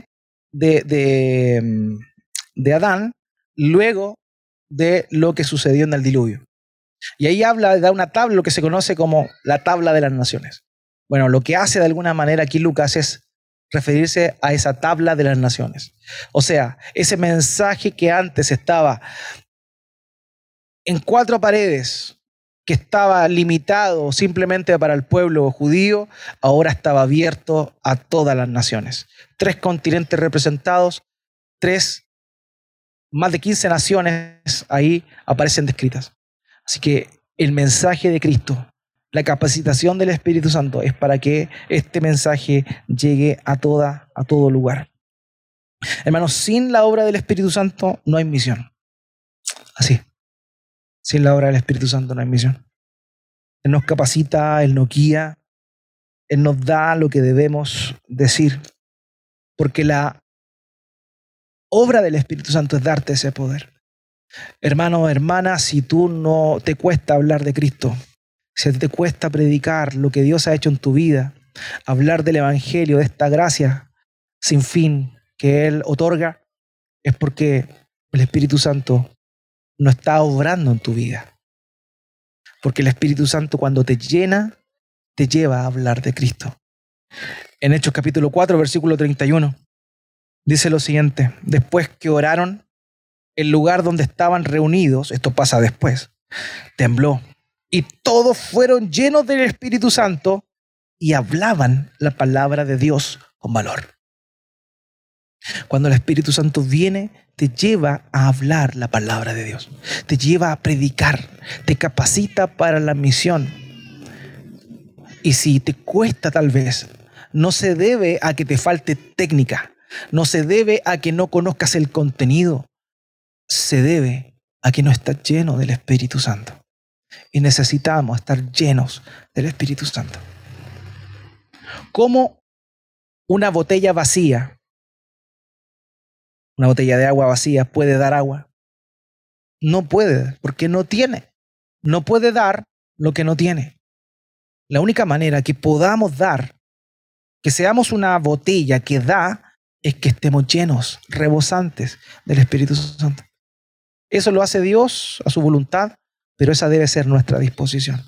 Speaker 1: Adán luego de lo que sucedió en el diluvio. Y ahí da una tabla, lo que se conoce como la tabla de las naciones. Bueno, lo que hace de alguna manera aquí Lucas es referirse a esa tabla de las naciones. O sea, ese mensaje que antes estaba en 4 paredes, que estaba limitado simplemente para el pueblo judío, ahora estaba abierto a todas las naciones. 3 continentes representados, más de 15 naciones ahí aparecen descritas. Así que el mensaje de Cristo, la capacitación del Espíritu Santo, es para que este mensaje llegue a todo lugar. Hermanos, sin la obra del Espíritu Santo no hay misión. Así. Sin la obra del Espíritu Santo no hay misión. Él nos capacita, Él nos guía, Él nos da lo que debemos decir. Porque la obra del Espíritu Santo es darte ese poder. Hermano, hermana, si tú no te cuesta hablar de Cristo, si te cuesta predicar lo que Dios ha hecho en tu vida, hablar del Evangelio, de esta gracia sin fin que Él otorga, es porque el Espíritu Santo no está obrando en tu vida. Porque el Espíritu Santo, cuando te llena, te lleva a hablar de Cristo. En Hechos capítulo 4, versículo 31, dice lo siguiente: después que oraron, el lugar donde estaban reunidos, esto pasa después, tembló, y todos fueron llenos del Espíritu Santo y hablaban la palabra de Dios con valor. Cuando el Espíritu Santo viene, te lleva a hablar la palabra de Dios, te lleva a predicar, te capacita para la misión. Y si te cuesta, tal vez, no se debe a que te falte técnica, no se debe a que no conozcas el contenido, se debe a que no estás lleno del Espíritu Santo. Y necesitamos estar llenos del Espíritu Santo. ¿Cómo una botella vacía, una botella de agua vacía, puede dar agua? No puede, porque no tiene. No puede dar lo que no tiene. La única manera que podamos dar, que seamos una botella que da, es que estemos llenos, rebosantes del Espíritu Santo. Eso lo hace Dios a su voluntad, pero esa debe ser nuestra disposición.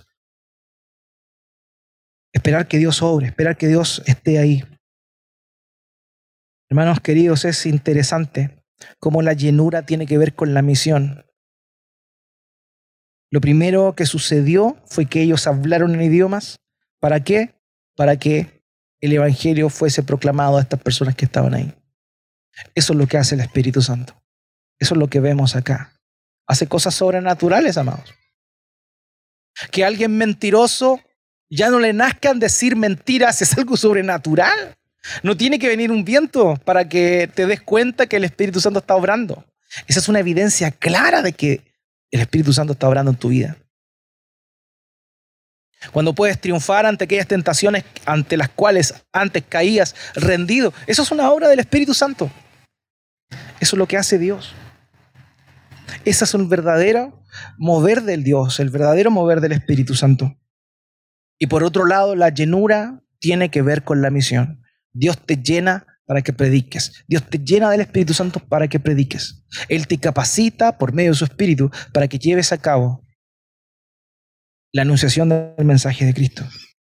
Speaker 1: Esperar que Dios obre, esperar que Dios esté ahí. Hermanos queridos, es interesante cómo la llenura tiene que ver con la misión. Lo primero que sucedió fue que ellos hablaron en idiomas. ¿Para qué? Para que el Evangelio fuese proclamado a estas personas que estaban ahí. Eso es lo que hace el Espíritu Santo. Eso es lo que vemos acá. Hace cosas sobrenaturales, amados. Que alguien mentiroso ya no le nazcan decir mentiras es algo sobrenatural. No tiene que venir un viento para que te des cuenta que el Espíritu Santo está obrando. Esa es una evidencia clara de que el Espíritu Santo está obrando en tu vida. Cuando puedes triunfar ante aquellas tentaciones ante las cuales antes caías rendido, eso es una obra del Espíritu Santo. Eso es lo que hace Dios. Ese es un verdadero mover del Dios, el verdadero mover del Espíritu Santo. Y por otro lado, la llenura tiene que ver con la misión. Dios te llena para que prediques. Dios te llena del Espíritu Santo para que prediques. Él te capacita por medio de su Espíritu para que lleves a cabo la anunciación del mensaje de Cristo.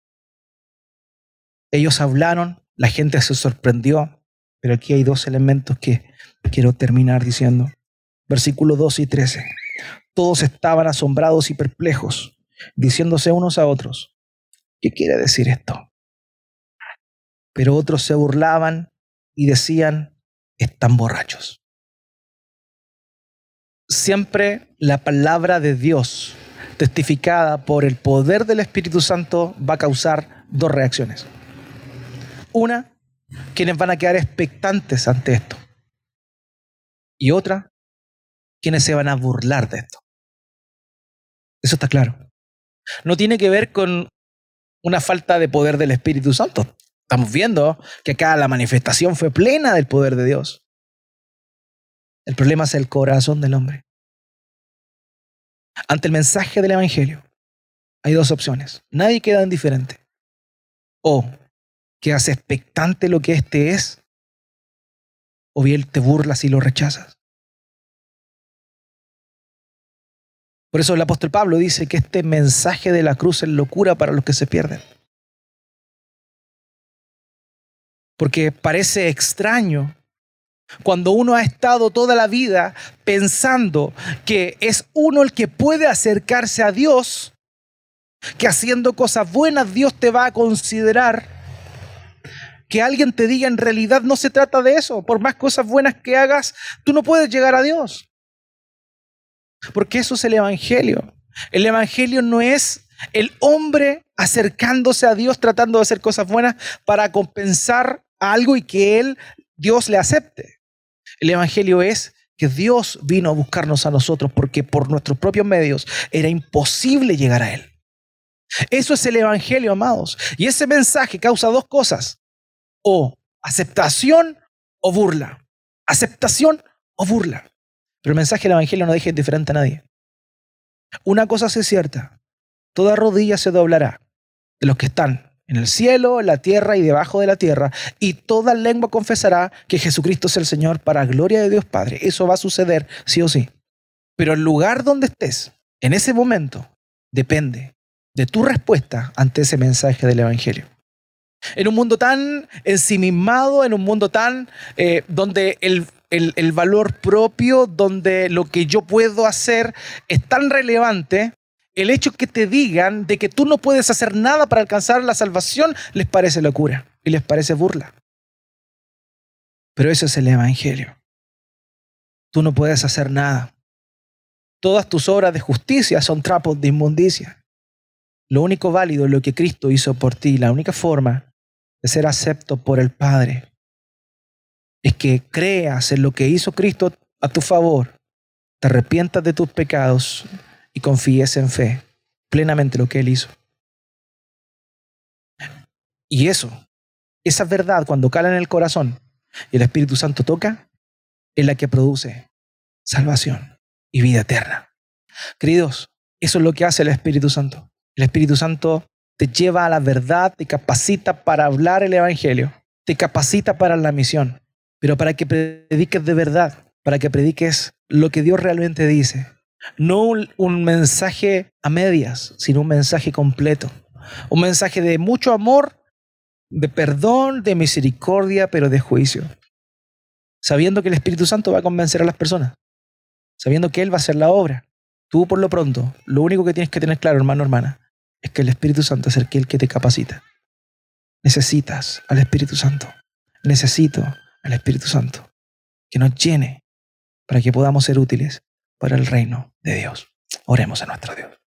Speaker 1: Ellos hablaron, la gente se sorprendió, pero aquí hay dos elementos que quiero terminar diciendo. Versículos 12 y 13. Todos estaban asombrados y perplejos, diciéndose unos a otros, ¿qué quiere decir esto? Pero otros se burlaban y decían, están borrachos. Siempre la palabra de Dios, testificada por el poder del Espíritu Santo, va a causar dos reacciones. Una, quienes van a quedar expectantes ante esto. Y otra, quienes se van a burlar de esto. Eso está claro. No tiene que ver con una falta de poder del Espíritu Santo. Estamos viendo que acá la manifestación fue plena del poder de Dios. El problema es el corazón del hombre. Ante el mensaje del Evangelio hay dos opciones. Nadie queda indiferente. O quedas expectante lo que este es, o bien te burlas y lo rechazas. Por eso el apóstol Pablo dice que este mensaje de la cruz es locura para los que se pierden. Porque parece extraño cuando uno ha estado toda la vida pensando que es uno el que puede acercarse a Dios, que haciendo cosas buenas Dios te va a considerar, que alguien te diga en realidad no se trata de eso, por más cosas buenas que hagas, tú no puedes llegar a Dios. Porque eso es el Evangelio. El Evangelio no es el hombre acercándose a Dios tratando de hacer cosas buenas para compensar algo y que Dios le acepte. El Evangelio es que Dios vino a buscarnos a nosotros porque por nuestros propios medios era imposible llegar a Él. Eso es el Evangelio, amados. Y ese mensaje causa dos cosas: o aceptación o burla. Aceptación o burla. Pero el mensaje del Evangelio no deja indiferente a nadie. Una cosa sí es cierta: toda rodilla se doblará de los que están en el cielo, en la tierra y debajo de la tierra, y toda lengua confesará que Jesucristo es el Señor para gloria de Dios Padre. Eso va a suceder sí o sí. Pero el lugar donde estés en ese momento depende de tu respuesta ante ese mensaje del Evangelio. En un mundo tan ensimismado, en un mundo tan donde el valor propio, donde lo que yo puedo hacer es tan relevante, el hecho que te digan de que tú no puedes hacer nada para alcanzar la salvación les parece locura y les parece burla. Pero eso es el Evangelio. Tú no puedes hacer nada. Todas tus obras de justicia son trapos de inmundicia. Lo único válido es lo que Cristo hizo por ti. La única forma de ser acepto por el Padre es que creas en lo que hizo Cristo a tu favor, te arrepientas de tus pecados y confíes en fe plenamente lo que Él hizo. Y esa verdad, cuando cala en el corazón y el Espíritu Santo toca, es la que produce salvación y vida eterna. Queridos, eso es lo que hace el Espíritu Santo. El Espíritu Santo te lleva a la verdad, te capacita para hablar el Evangelio, te capacita para la misión, pero para que prediques de verdad, para que prediques lo que Dios realmente dice. No un mensaje a medias, sino un mensaje completo. Un mensaje de mucho amor, de perdón, de misericordia, pero de juicio. Sabiendo que el Espíritu Santo va a convencer a las personas. Sabiendo que Él va a hacer la obra. Tú, por lo pronto, lo único que tienes que tener claro, hermano, hermana, es que el Espíritu Santo es el que te capacita. Necesitas al Espíritu Santo. Necesito al Espíritu Santo que nos llene para que podamos ser útiles para el reino de Dios. Oremos a nuestro Dios.